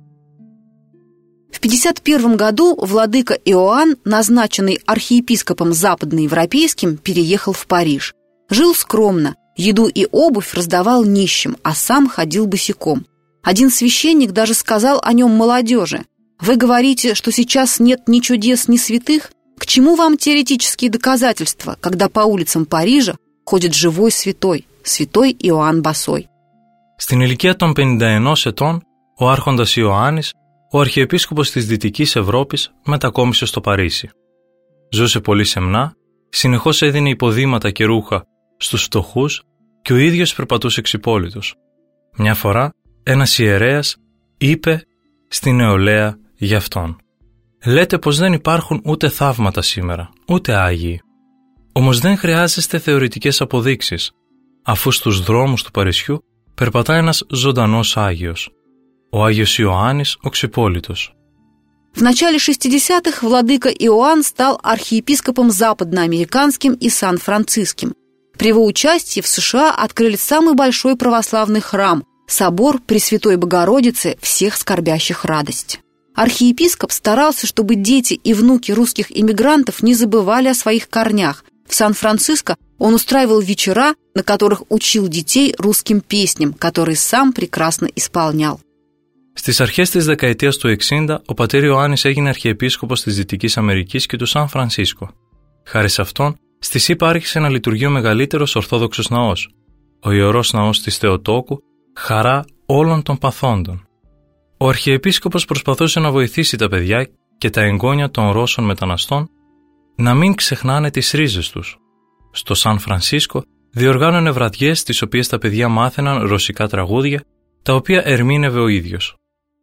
В пятьдесят первом году владыка Иоанн, назначенный архиепископом западноевропейским, переехал в Париж. Жил скромно, еду и обувь раздавал нищим, а сам ходил босиком. Один священник даже сказал о нем молодежи: «Вы говорите, что сейчас нет ни чудес, ни святых? К чему вам теоретические доказательства, когда по улицам Парижа ходит живой святой, святой Ιωάννης Μπασόη?» Στην ηλικία των πενήντα ενός ετών, ο άρχοντας Ιωάννης, ο αρχιεπίσκοπος της Δυτικής Ευρώπης, μετακόμισε στο Παρίσι. Ζούσε πολύ σεμνά, συνεχώς έδινε υποδήματα και ρούχα στους φτωχούς και ο ίδιος περπατούσε εξυπόλυτος. Μια φορά, ένας ιερέας είπε στη νεολαία για αυτόν: «Λέτε πως δεν υπάρχουν ούτε θαύματα σήμερα, ούτε άγιοι. Όμως δεν χρειάζεστε θεωρητικές αποδείξεις, αφού στους δρόμους του Παρισιού περπατά ένας ζωντανός Άγιος, ο Άγιος Ιωάννης ο Ξυπόλυτος». В начале шестидесятых владыка Иоанн стал архиепископом западноамериканским и Сан-Франциским. При его участии в США открыли самый большой православный храм – собор Пресвятой Богородицы всех скорбящих радость. Архиепископ старался, чтобы дети и внуки русских иммигрантов не забывали о своих корнях. В Сан-Франциско он устраивал вечера, на которых учил детей русским песням, которые сам прекрасно исполнял. Στις αρχές της δεκαετίας του εξήντα, ο πατήρ Ιωάννης έγινε αρχιεπίσκοπος της Δυτικής Αμερικής και του Σαν Φρανσίσκο. Χάρη σε αυτόν, στη ΣΥΠΑ άρχισε να λειτουργεί ο μεγαλύτερος Ορθόδοξος ναός, ο Ιερός Ναός της Θεοτόκου, χαρά όλων των παθόντων. Ο αρχιεπίσκοπος προσπαθούσε να βοηθήσει τα παιδιά και τα εγγόνια των Ρώσων μεταναστών να μην ξεχνάνε τις ρίζες τους. Στο Σαν Φρανσίσκο διοργάνωνε βραδιές στις οποίες τα παιδιά μάθαιναν ρωσικά τραγούδια, τα οποία ερμήνευε ο ίδιος.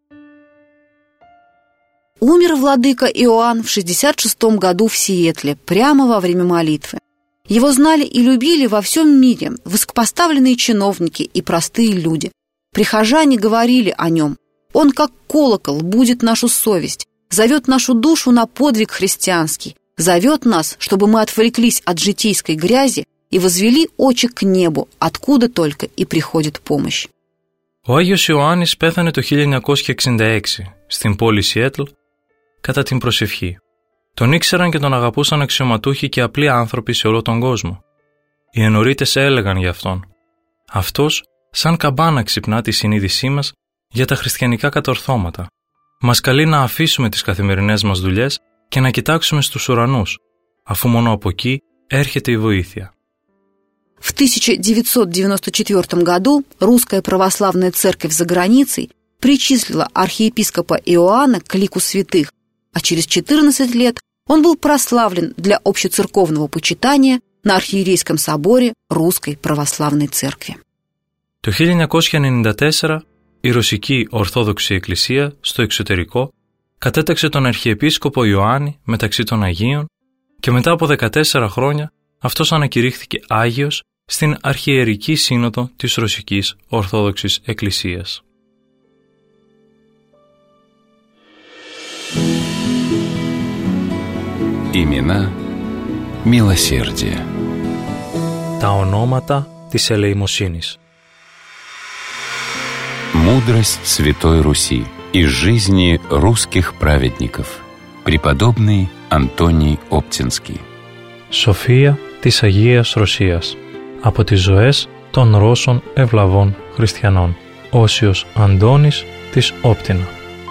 Умер владыка Иоанн в шестьдесят шестом году в Сиэтле, прямо во время молитвы. Его знали и любили во всем мире высокопоставленные чиновники и простые люди. Прихожане говорили о нем: «Он, как колокол, будит нашу совесть, зовет нашу душу на подвиг христианский, зовет нас, чтобы мы отвлеклись от житейской грязи и возвели очи к небу, откуда только и приходит помощь». Ο Άγιος Ιωάννης πέθανε το χίλια εννιακόσια εξήντα έξι στην πόλη Σιέτλ κατά την προσευχή. Τον ήξεραν και τον αγαπούσαν αξιωματούχοι και απλοί άνθρωποι σε όλο τον κόσμο. Οι ενορίτες έλεγαν για αυτόν: «Αυτός σαν καμπάνα ξυπνά τη συνείδησή μας για τα χριστιανικά κατορθώματα. Μας καλεί να αφήσουμε τις καθημερινές μας δουλειές και να κοιτάξουμε στους ουρανούς, αφού μόνο από εκεί έρχεται η βοήθεια». В тысяча девятьсот девяносто четвёртом году Русская Православная Церковь за границей причислила архиепископа Иоанна к лику святых, а через четырнадцать лет он был прославлен для общецерковного почитания на Архиерейском соборе Русской Православной Церкви. Το χίλια εννιακόσια ενενήντα τέσσερα η Ρωσική Ορθόδοξη Εκκλησία στο εξωτερικό κατέταξε τον Αρχιεπίσκοπο Ιωάννη μεταξύ των Αγίων και μετά από δεκατέσσερα χρόνια αυτός ανακηρύχθηκε Άγιος στην Αρχιερική Σύνοδο της Ρωσικής Ορθόδοξης Εκκλησίας. Имена милосердия. Τα ονόματα της ελεημοσύνης. Мудрость Святой Руси из жизни русских праведников. Преподобный Антоний Оптинский. Σοφία της Αγίας Ρωσίας. Από τις ζωές των Ρώσων ευλαβών χριστιανών. Όσιος Αντώνης της Όптина.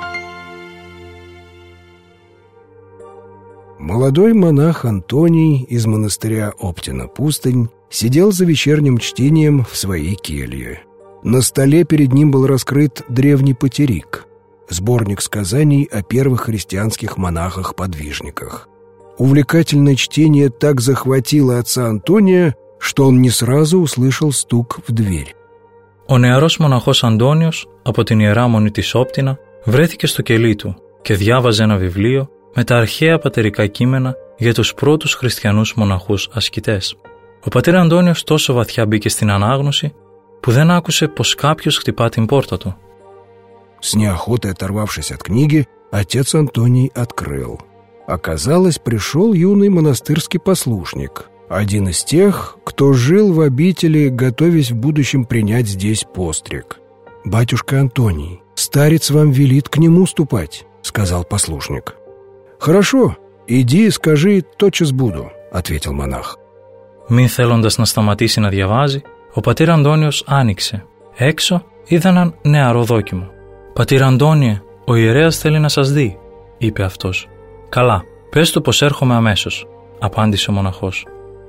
Молодой монах Антоний из монастыря Оптина-Пустынь сидел за вечерним чтением в своей келье. На столе перед ним был раскрыт древний патерик, сборник сказаний о первых христианских монахах-подвижниках. Увлекательное чтение так захватило отца Антония, что он не сразу услышал стук в дверь. Ο νεαρός μοναχός Αντώνιος από την Ιερά Μονή της Όπτινα βρέθηκε στο κελί του και διάβαζε ένα βιβλίο με τα αρχαία πατερικά κείμενα για τους πρώτους χριστιανούς μοναχούς ασκητές. Ο πατήρ Αντώνιος τόσο βαθιά μπήκε στην ανάγνωση που δεν άκουσε πως κάποιος χτυπά την πόρτα του. С неохотой оторвавшись от книги, отец Антоний открыл. Оказалось, пришел юный монастырский послушник, один из тех, кто жил в обители, готовясь в будущем принять здесь постриг. «Батюшка Антоний, старец вам велит к нему ступать», — сказал послушник. «Хорошо, иди и скажи, тотчас буду», — ответил монах. Μην θέλοντας να σταματήσει να διαβάζει, ο πατήρ Αντώνιος άνοιξε. Έξω είδα έναν νεαρό δόκιμο. «Πατήρ Αντώνιε, ο ιερέας θέλει να σας δει», είπε αυτός. «Καλά, πες του πως έρχομαι αμέσως», απάντησε ο μοναχός.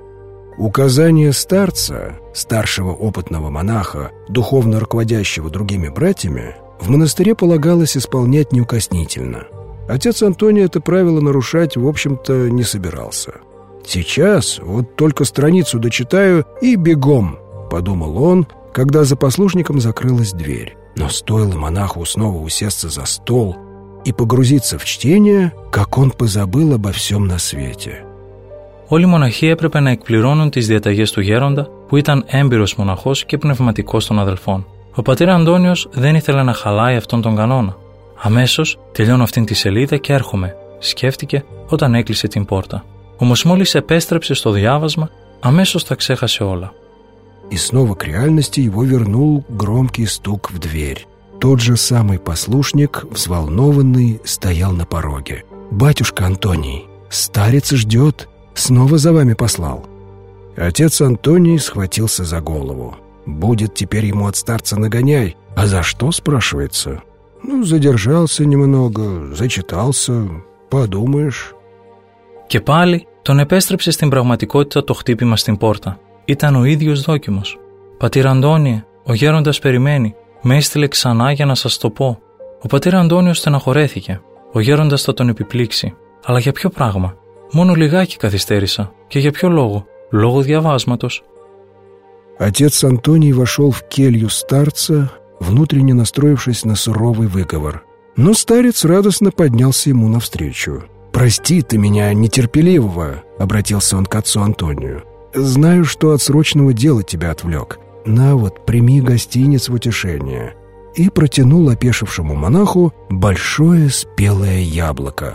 Указание старца, старшего опытного монаха, духовно руководящего другими братьями, в монастыре полагалось исполнять неукоснительно. Отец Антоний это правило нарушать, в общем-то, не собирался. «Сейчас вот только страницу дочитаю и бегом», — подумал он, когда за послушником закрылась дверь. Но стоило монаху снова усесться за стол и погрузиться в чтение, как он позабыл обо всем на свете. Όλοι οι μοναχοί έπρεπε να εκπληρώνουν τις διαταγές του γέροντα, που ήταν έμπειρος μοναχός και πνευματικός των αδελφών. Ο πατήρ Αντώνιος δεν ήθελε να χαλάει αυτόν τον κανόνα. «Αμέσως τελειώνω αυτήν τη σελίδα και έρχομαι», σκέφτηκε όταν έκλεισε την πόρτα. Όμως μόλις επέστρεψε στο διάβασμα, αμέσως τα ξέχασε όλα. И снова к реальности его вернул громкий стук в дверь. Тот же самый послушник, взволнованный, стоял на пороге. «Батюшка Антоний, старец ждет, снова за вами послал». Отец Антоний схватился за голову. «Будет теперь ему от старца нагоняй. А за что?» — спрашивается. «Ну, задержался немного, зачитался, подумаешь». Και πάλι τον επέστρεψε στην πραγματικότητα το χτύπημα στην πόρτα. Ήταν ο ίδιος δόκιμος. «Πατήρ Αντώνιε, ο γέροντας περιμένει. Με έστειλε ξανά για να σας το πω». Ο πατήρ Αντώνιος στεναχωρέθηκε. Ο γέροντας θα τον επιπλήξει. Αλλά για ποιο πράγμα? Μόνο λιγάκι καθυστέρησα. Και για ποιο λόγο? Λόγω διαβάσματος. Отец Антоний вошел в келью старца, внутренне настроившись на суровый выговор. Но старец радостно поднялся ему навстречу. «Прости ты меня, нетерпеливого», — обратился он к отцу Антонию. «Знаю, что от срочного дела тебя отвлек. На вот, прими гостиниц в утешение». И протянул опешившему монаху большое спелое яблоко.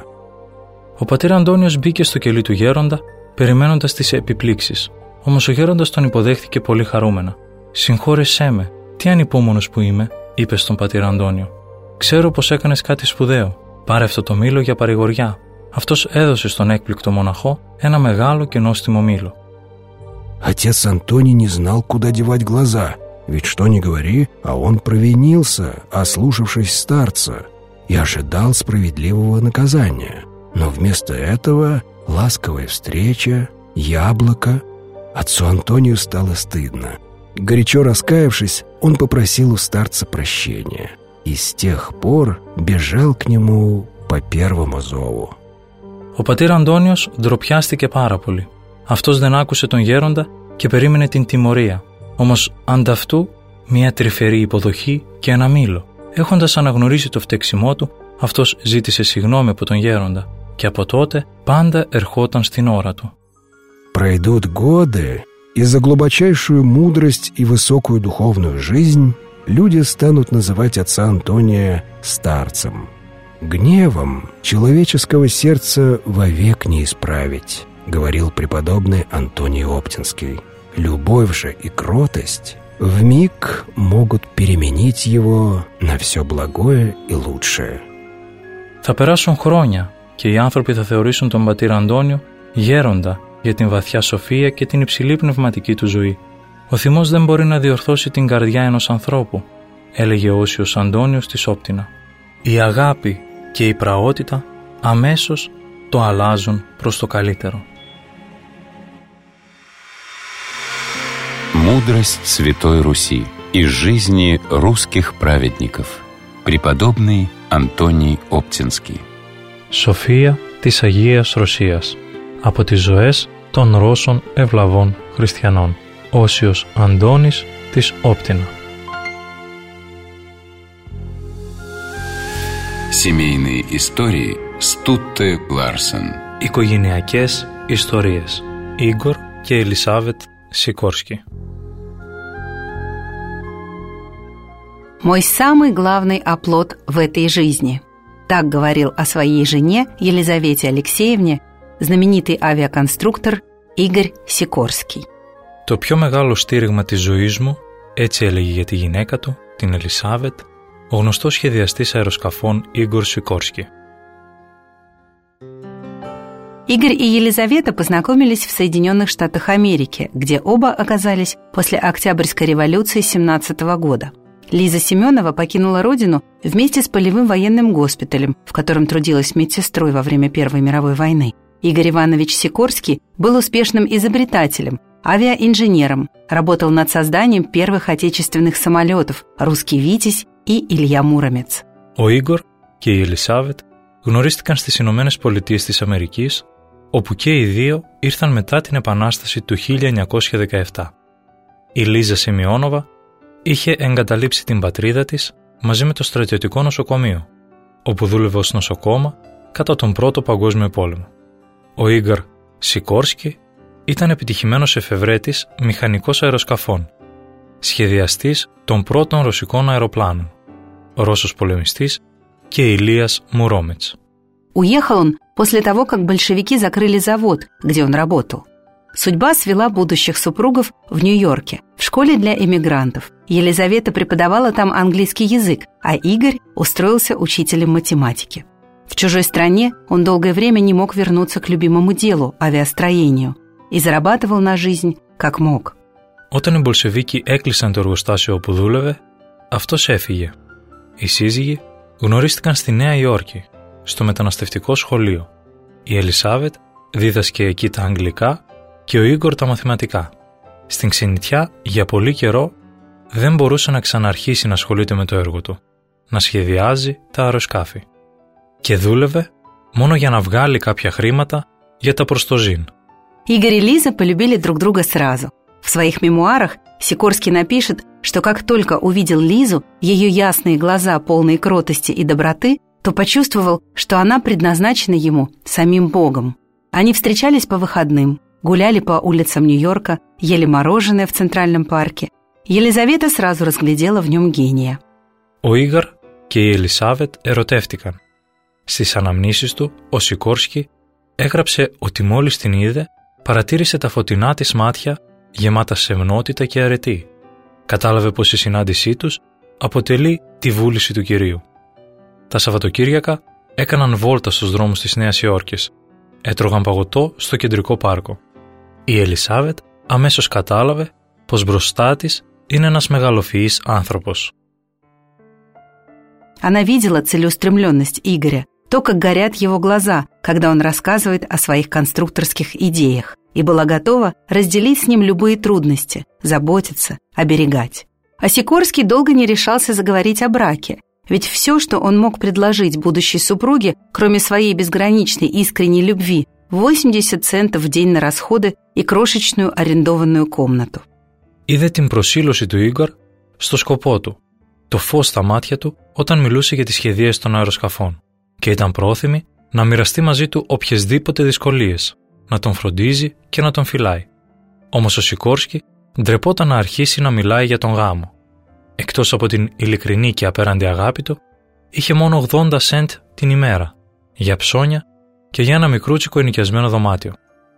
Ο πατήρ Αντώνιος μπήκε στο κελί του γέροντα, περιμένοντας τις επιπλήξεις. Όμως ο γέροντας τον υποδέχθηκε πολύ χαρούμενα. «Συγχώρεσέ με, τι ανυπόμονος που είμαι», είπε στον πατήρ Αντώνιο. «Ξέρω πως έκανες κάτι σπουδαίο. Πάρε αυτό το μήλο για παρηγοριά». Αυτός έδωσε στον έκπληκτο μοναχό ένα μεγάλο και νόστιμο μήλο. Отец Антоний не знал, куда девать глаза, ведь что ни говори, а он провинился, ослушавшись старца, и ожидал справедливого наказания. Но вместо этого ласковая встреча, яблоко. Отцу Антонию стало стыдно. Горячо раскаявшись, он попросил у старца прощения и с тех пор бежал к нему по первому зову. Ο πατήρ Αντώνιος ντροπιάστηκε πάρα πολύ. Αυτός δεν άκουσε τον γέροντα και περίμενε την τιμωρία. Όμως ανταυτού μια τρυφερή υποδοχή και ένα μήλο. Έχοντας αναγνωρίσει το φταίξιμό του, αυτός ζήτησε συγγνώμη από τον γέροντα και από τότε πάντα ερχόταν στην ώρα του. Пройдут годы, и за глубочайшую мудрость и высокую духовную жизнь люди станут называть отца Антония старцем. «Гневом человеческого сердца вовек не исправить», — говорил преподобный Антоний Оптинский. «Любовь же и кротость вмиг могут переменить его на все благое и лучшее». Θα περάσουν χρόνια και οι άνθρωποι θα θεωρήσουν τον πατήρ Αντώνιο γέροντα για την βαθιά σοφία και την υψηλή πνευματική του ζωή. «Ο θυμός δεν μπορεί να διορθώσει την καρδιά ενός ανθρώπου», έλεγε ο Όσιος Αντώνιος της Όπτινα. Η αγάπη και η πραότητα αμέσως το αλλάζουν προς το καλύτερο. Мудрость Святой Руси из жизни русских праведников. Преподобный Антоний Оптинский. Σοφία της Αγίας Ρωσίας. Από τις ζωές των Ρώσων ευλαβών χριστιανών. Όσιος Αντώνης της Όπτινα. Семейные истории Стутте Ларсен. Οικογενειακές ιστορίες. Игорь και Елизавета Сикорский. Мой самый главный оплот в этой жизни. Так говорил о своей жене Елизавете Алексеевне знаменитый авиаконструктор Игорь Сикорский. Το πιο μεγάλο στήριγμα της ζωής μου, έτσι έλεγε για τη γυναίκα του, την Ελισάβετ, ο γνωστός σχεδιαστής αεροσκαφών Игорь Сикорский. Игорь и Елизавета познакомились в Соединенных Штатах Америки, где оба оказались после Октябрьской революции семнадцатого года. Лиза Семенова покинула родину вместе с полевым военным госпиталем, в котором трудилась медсестрой во время Первой мировой войны. Игорь Иванович Сикорский был успешным изобретателем, авиаинженером, работал над созданием первых отечественных самолетов «Русский Витязь» и «Илья Муромец». Ο Ίγκορ και η Ελισάβετ γνωρίστηκαν στις Ηνωμένες Πολιτείες της Αμερικής, όπου και οι δύο ήρθαν μετά την Επανάσταση του χίλια εννιακόσια δεκαεπτά. Η Λίζα Σεμιώνοβα είχε εγκαταλείψει την πατρίδα της μαζί με το στρατιωτικό νοσοκομείο, όπου δούλευε ως νοσοκόμα κατά τον Πρώτο Παγκόσμιο Πόλεμο. Ο Ίγκορ Σικόρσκι ήταν επιτυχημένος εφευρέτης μηχανικός αεροσκαφών, σχεδιαστής των πρώτων ρωσικών αεροπλάνων, Ρώσος πολεμιστής και Ильяс Муромец. Уехал он после того, как большевики закрыли завод, где он работал. Судьба свела будущих супругов в Нью-Йорке, в школе для эмигрантов. Елизавета преподавала там английский язык, а Игорь устроился учителем математики. В чужой стране он долгое время не мог вернуться к любимому делу, авиастроению, и зарабатывал на жизнь как мог. Όταν οι Μπολσεβίκοι έκλεισαν το εργοστάσιο όπου δούλευε, αυτός έφυγε. Οι σύζυγοι γνωρίστηκαν στη Νέα Υόρκη, στο μεταναστευτικό σχολείο. Η Ελισάβετ δίδασκε εκεί τα αγγλικά και ο Ίγκορ τα μαθηματικά. Στην ξενιτιά, για πολύ καιρό, δεν μπορούσε να ξαναρχίσει να ασχολείται με το έργο του, να σχεδιάζει τα αεροσκάφη. Και δούλευε μόνο για να βγάλει κάποια χρήματα για τα προστοζήν. Игорь и Лиза полюбили друг друга сразу. В своих мемуарах Сикорский напишет, что как только увидел Лизу, ее ясные глаза, полные кротости и доброты, то почувствовал, что она предназначена ему самим Богом. Они встречались по выходным, гуляли по улицам Нью-Йорка, ели мороженое в Центральном парке. Елизавета сразу разглядела в нем гения. Ο Ίγκορ και η Ελισάβετ ερωτεύτηκαν. Στις αναμνήσεις του, ο Σικόρσκι έγραψε ότι μόλις την είδε, παρατήρησε τα φωτεινά της μάτια γεμάτα σεμνότητα και αρετή. Κατάλαβε πως η συνάντησή τους αποτελεί τη βούληση του Κυρίου. Τα Σαββατοκύριακα έκαναν βόλτα στους δρόμους της Νέας Υόρκης. Έτρωγαν παγωτό στο κεντρικό πάρκο. Η Ελισάβετ αμέσως κατάλαβε πως μπροστά της είναι ένας μεγαλοφυής άνθρωπος. Она видела целеустремленность Игоря, то, как горят его глаза, когда он рассказывает о своих конструкторских идеях, и была готова разделить с ним любые трудности, заботиться, оберегать. А Сикорский долго не решался заговорить о браке, ведь все, что он мог предложить будущей супруге, кроме своей безграничной искренней любви, восемьдесят центов в день на расходы и крошечную арендованную комнату. Είδε την προσήλωση του Ίγκορ στο σκοπό του, το φως στα μάτια του όταν μιλούσε για τις σχεδίες των αεροσκαφών και ήταν πρόθυμη να μοιραστεί μαζί του οποιασδήποτε δυσκολίες, να τον φροντίζει και να τον φυλάει. Όμως ο Σικόρσκι ντρεπόταν να αρχίσει να μιλάει για τον γάμο. Εκτός από την ειλικρινή και απέραντη αγάπη του, είχε μόνο ογδόντα σεντ την ημέρα για ψώνια και για ένα μικρούτσικο ενοικιασμένο δωμάτιο.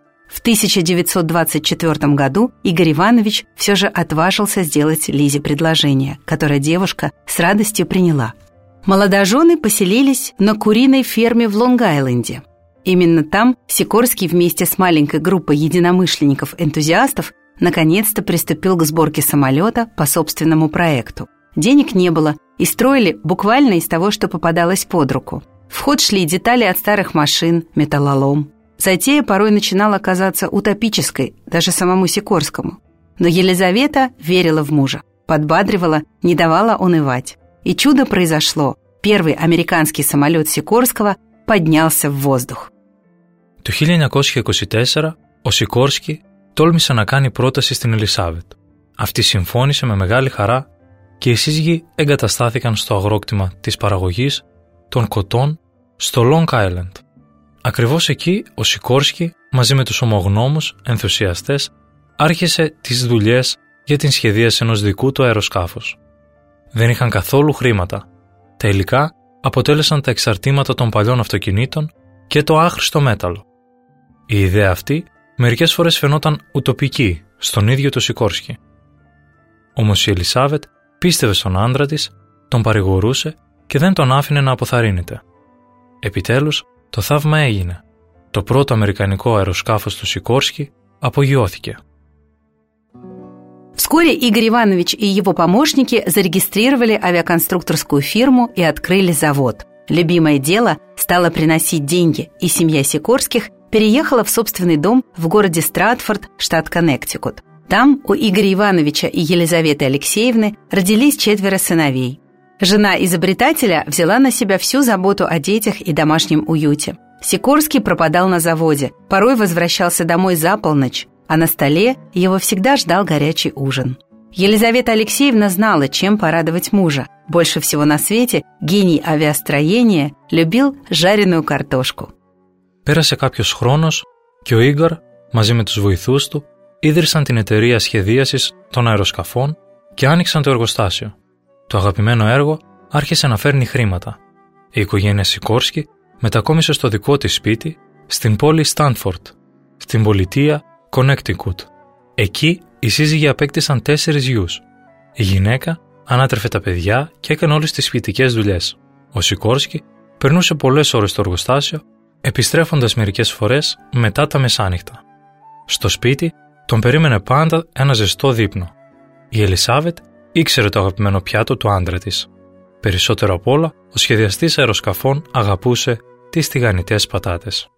В тысяча девятьсот двадцать четвёртом году Игорь Иванович все же отважился сделать Лизе предложение, которое девушка с радостью приняла. Молодожены поселились на куриной ферме в Лонг-Айленде. Именно там Сикорский вместе с маленькой группой единомышленников-энтузиастов наконец-то приступил к сборке самолета по собственному проекту. Денег не было, и строили буквально из того, что попадалось под руку. В ход шли детали от старых машин, металлолом. Затея порой начинала казаться утопической даже самому Сикорскому. Но Елизавета верила в мужа, подбадривала, не давала унывать. И чудо произошло. Первый американский самолет Сикорского поднялся в воздух. Το χίλια εννιακόσια είκοσι τέσσερα ο Σικόρσκι τόλμησε να κάνει πρόταση στην Ελισάβετ. Αυτή συμφώνησε με μεγάλη χαρά και οι σύζυγοι εγκαταστάθηκαν στο αγρόκτημα της παραγωγής των κοτών στο Long Island. Ακριβώς εκεί ο Σικόρσκι μαζί με τους ομογνώμους ενθουσιαστές άρχισε τις δουλειές για την σχεδίαση ενός δικού του αεροσκάφους. Δεν είχαν καθόλου χρήματα. Τα υλικά αποτέλεσαν τα εξαρτήματα των παλιών αυτοκινήτων και το άχρηστο μέταλλο. Η ιδέα αυτή μερικές φορές φαινόταν ουτοπική στον ίδιο το Σικόρσκι. Όμως η Ελισάβετ πίστευε στον άντρα της, τον παρηγορούσε και δεν τον άφηνε να αποθαρρύνεται. Επιτέλους, το θαύμα έγινε. Το πρώτο αμερικανικό αεροσκάφος του Σικόρσκι απογειώθηκε. Вскоре Игорь Иванович и его помощники зарегистрировали авиаконструкторскую фирму и открыли завод. Любимое дело стало приносить деньги, и семья Сикорских переехала в собственный дом в городе Стратфорд, штат Коннектикут. Там у Игоря Ивановича и Елизаветы Алексеевны родились четверо сыновей. Жена изобретателя взяла на себя всю заботу о детях и домашнем уюте. Сикорский пропадал на заводе, порой возвращался домой за полночь, а на столе его всегда ждал горячий ужин. Елизавета Алексеевна знала, чем порадовать мужа. Больше всего на свете гений авиастроения любил жареную καρτόσκου. Πέρασε κάποιος χρόνος και ο Ίγκαρ, μαζί με τους βοηθούς του, ίδρυσαν την εταιρεία σχεδίασης των αεροσκαφών και άνοιξαν το εργοστάσιο. Το αγαπημένο έργο άρχισε να φέρνει χρήματα. Η οικογένεια Σικόρσκι μετακόμισε στο δικό της σπίτι στην πόλη Στάνφορντ, στην πολιτεία Κονέκτικουτ. Εκεί οι σύζυγοι απέκτησαν τέσσερις γιους. Η γυναίκα ανάτρεφε τα παιδιά και έκανε όλες τις σπιτικές δουλειές. Ο Σικόρσκι περνούσε πολλές ώρες στο εργοστάσιο, επιστρέφοντας μερικές φορές μετά τα μεσάνυχτα. Στο σπίτι τον περίμενε πάντα ένα ζεστό δείπνο. Η Ελισάβετ ήξερε το αγαπημένο πιάτο του άντρα της. Περισσότερο απ' όλα, ο σχεδιαστής αεροσκαφών αγαπούσε τις τηγανιτές πατάτες.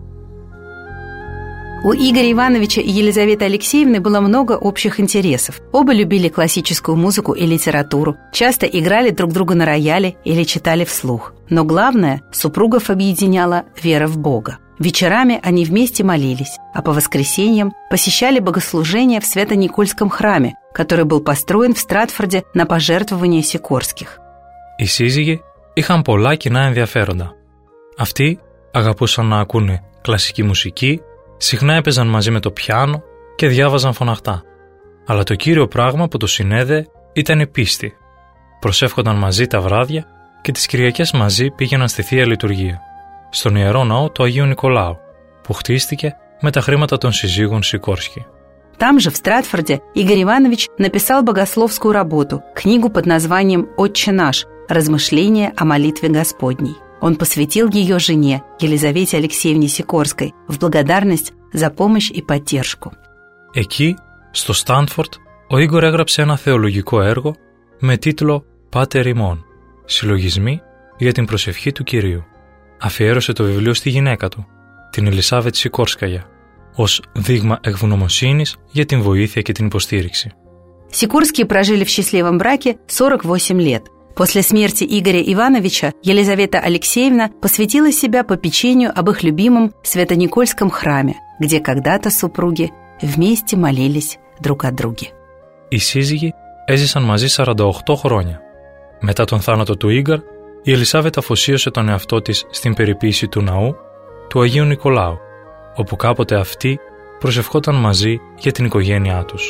У Игоря Ивановича и Елизаветы Алексеевны было много общих интересов. Оба любили классическую музыку и литературу, часто играли друг друга на рояле или читали вслух. Но главное, супругов объединяла вера в Бога. Вечерами они вместе молились, а по воскресеньям посещали богослужения в Свято-Никольском храме, который был построен в Στράτφορде на пожертвование Сикорских. Οι σύζυγοι είχαν πολλά κοινά ενδιαφέροντα. Αυτοί αγαπούσαν να ακούνε κλασική μουσική, συχνά έπαιζαν μαζί με το πιάνο και διάβαζαν φωναχτά. Αλλά το κύριο πράγμα που τους συνέδεε ήταν η πίστη. Προσεύχονταν μαζί τα βράδια και τις Κυριακές μαζί πήγαιναν στη Θεία Λειτουργία, στον Ιερό Ναό του Αγίου Νικολάου, που χτίστηκε με τα χρήματα των συζύγων Σικόρσκι. Там же, в Стратфорде, Игорь Иванович написал богословскую работу, книгу под названием «Отче наш. Размышления о молитве Господней». Он посвятил ее жене, Елизавете Алексеевне Сикорской, в благодарность за помощь и поддержку. Εκεί, στο Στάνφορντ, ο Ίγκορ έγραψε ένα θεολογικό έργο με τίτλο «Πάτερ ημών», συλλογισμοί για την προσευχή του Κυρίου. Αφιέρωσε το βιβλίο στη γυναίκα του, την Ελισάβετ Σικόρσκαγια, ως δείγμα ευγνωμοσύνης για την βοήθεια και την υποστήριξη. Сикорские прожили в счастливом браке сорок восемь лет. После смерти Игоря Ивановича Елизавета Алексеевна посвятила себя попечению об их любимом Свято-Никольском храме, где когда-то супруги вместе молились друг о друге. Οι σύζυγοι έζησαν μαζί σαράντα οκτώ χρόνια. Μετά τον θάνατο του Ίγκαρ, η Ελισάβετ αφοσίωσε τον εαυτό της στην περιποίηση του ναού του Αγίου Νικολάου, όπου κάποτε αυτοί προσευχόταν μαζί για την οικογένειά τους.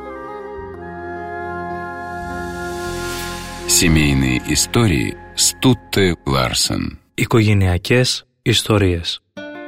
Семейные истории с Тутте Ларсен. Οικογενειακές ιστορίες.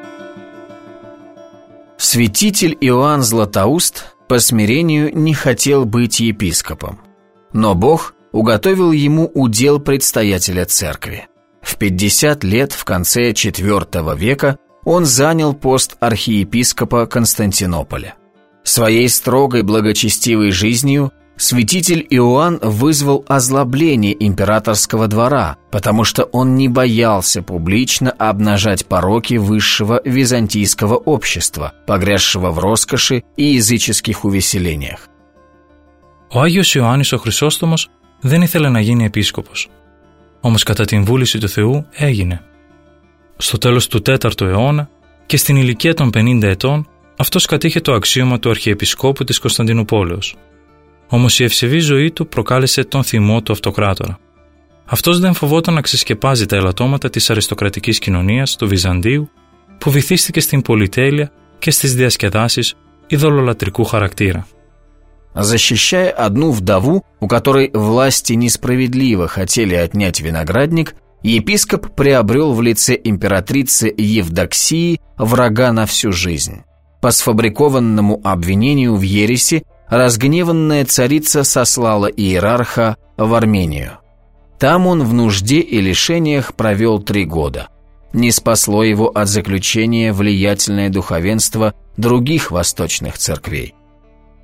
Святитель Иоанн Златоуст по смирению не хотел быть епископом, но Бог уготовил ему удел предстоятеля церкви. В пятьдесят лет в конце четвёртого века он занял пост архиепископа Константинополя. Своей строгой благочестивой жизнью святитель Иоанн вызвал озлобление императорского двора, потому что он не боялся публично обнажать пороки высшего византийского общества, погрязшего в роскоши и языческих увеселениях. Ο Άγιος Ιωάννης ο Χρυσόστομος δεν ήθελε να γίνει επίσκοπος. Όμως κατά την βούληση του Θεού έγινε. Στο τέλος του τέταρτου αιώνα και στην ηλικία των πενήντα ετών, αυτός κατήχε το αξίωμα του Αρχιεπισκόπου της Κωνσταντινουπόλεως. Όμως η ευσεβή ζωή του προκάλεσε τον θυμό του αυτοκράτορα. Αυτός δεν φοβόταν να ξεσκεπάζει τα ελαττώματα της αριστοκρατικής κοινωνίας του Βυζαντίου, που βυθίστηκε στην πολυτέλεια και στις διασκεδάσεις ειδωλολατρικού χαρακτήρα. Защищая одну вдову, у которой власти несправедливо хотели отнять виноградник, епископ приобрел в лице императрицы Евдоксии врага на всю жизнь. По сфабрикованному обвинению в ереси разгневанная царица сослала иерарха в Армению. Там он в нужде и лишениях провел три года. Не спасло его от заключения влиятельное духовенство других восточных церквей.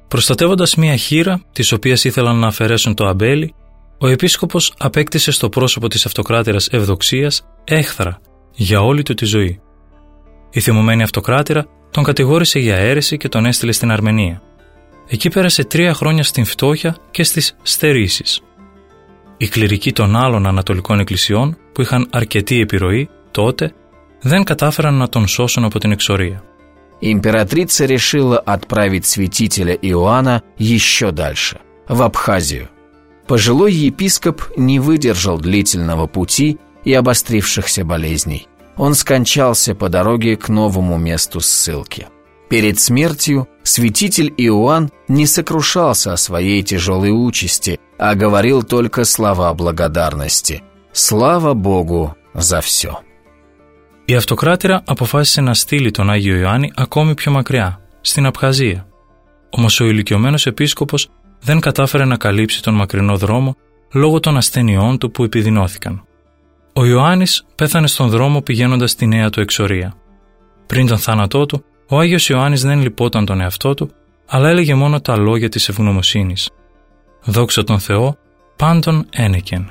Προστατεύοντας μία χήρα, της οποίας ήθελαν να αφαιρέσουν το αμπέλι, ο επίσκοπος απέκτησε στο πρόσωπο της αυτοκράτηρας Ευδοξίας έχθρα για όλη του τη ζωή. Η θυμωμένη αυτοκράτηρα τον κατηγόρησε για αίρεση και τον έστειλε στην Αρμενία. Εκεί πέρασε τρία χρόνια στην φτώχεια και στις στερήσεις. Οι κληρικοί των άλλων ανατολικών εκκλησιών, που είχαν αρκετή επιρροή τότε, δεν κατάφεραν να τον σώσουν από την εξορία. Императрица решила отправить святителя Иоанна еще дальше, в Абхазию. Пожилой епископ не выдержал длительного пути и обострившихся болезней. Он скончался по дороге к новому месту ссылки. Перед смертью святитель Иоанн не сокрушался о своей тяжелой участи, а говорил только слова благодарности. Слава Богу за все. Η αυτοκράτηρα αποφάσισε να στείλει τον Άγιο Ιωάννη ακόμη πιο μακριά, στην Абхαζία. Όμως ο ηλικιωμένος επίσκοπος δεν κατάφερε να καλύψει τον μακρινό δρόμο λόγω των ασθενειών του που επιδεινώθηκαν. Ο Ιωάννης πέθανε στον δρόμο πηγαίνοντας στη νέα του εξορία. Πριν τον θάνατό του, ο Άγιος Ιωάννης δεν λυπόταν τον εαυτό του, αλλά έλεγε μόνο τα λόγια της ευγνωμοσύνης. Δόξα τον Θεό, πάντων ένεκεν.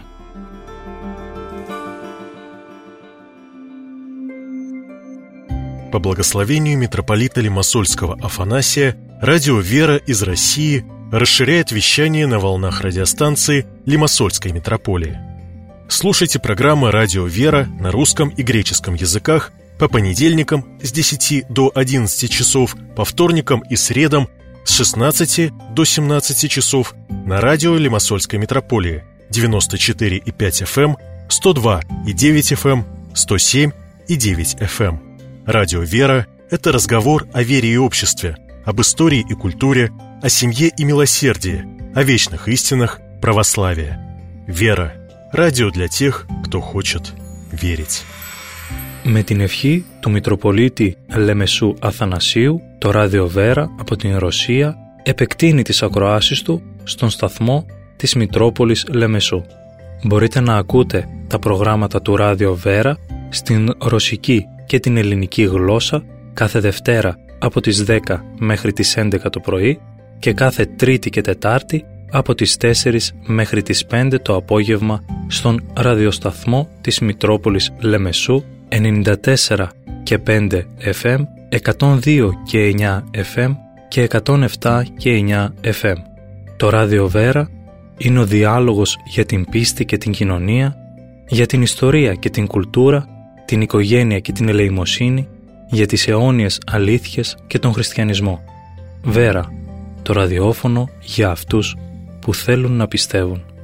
По благословению митрополита Лимассольского Афанасия, радио «Вера» из России расширяет вещание на волнах радиостанции Лимассольской митрополии. Слушайте программы «Радио «Вера» на русском и греческом языках по понедельникам с десяти до одиннадцати часов, по вторникам и средам с шестнадцати до семнадцати часов на радио Лимассольской митрополии девяносто четыре и пять эф эм, сто два и девять эф эм, сто семь и девять эф эм. Радио «Вера» — это разговор о вере и обществе, об истории и культуре, о семье и милосердии, о вечных истинах православия. «Вера» — радио для тех, кто хочет верить. Με την ευχή του Μητροπολίτη Λεμεσού Αθανασίου, το ράδιο Βέρα από την Ρωσία επεκτείνει τις ακροάσεις του στον σταθμό της Μητρόπολης Λεμεσού. Μπορείτε να ακούτε τα προγράμματα του ράδιο Βέρα στην ρωσική και την ελληνική γλώσσα κάθε Δευτέρα από τις δέκα μέχρι τις έντεκα το πρωί και κάθε Τρίτη και Τετάρτη από τις τέσσερις μέχρι τις πέντε το απόγευμα στον ραδιοσταθμό της Μητρόπολης Λεμεσού ενενήντα τέσσερα και πέντε εφ εμ, εκατόν δύο και εννιά εφ εμ και εκατόν επτά και εννιά εφ εμ. Το ράδιο Βέρα είναι ο διάλογος για την πίστη και την κοινωνία, για την ιστορία και την κουλτούρα, την οικογένεια και την ελεημοσύνη, για τις αιώνιες αλήθειες και τον χριστιανισμό. Βέρα, το ραδιόφωνο για αυτούς που θέλουν να πιστεύουν.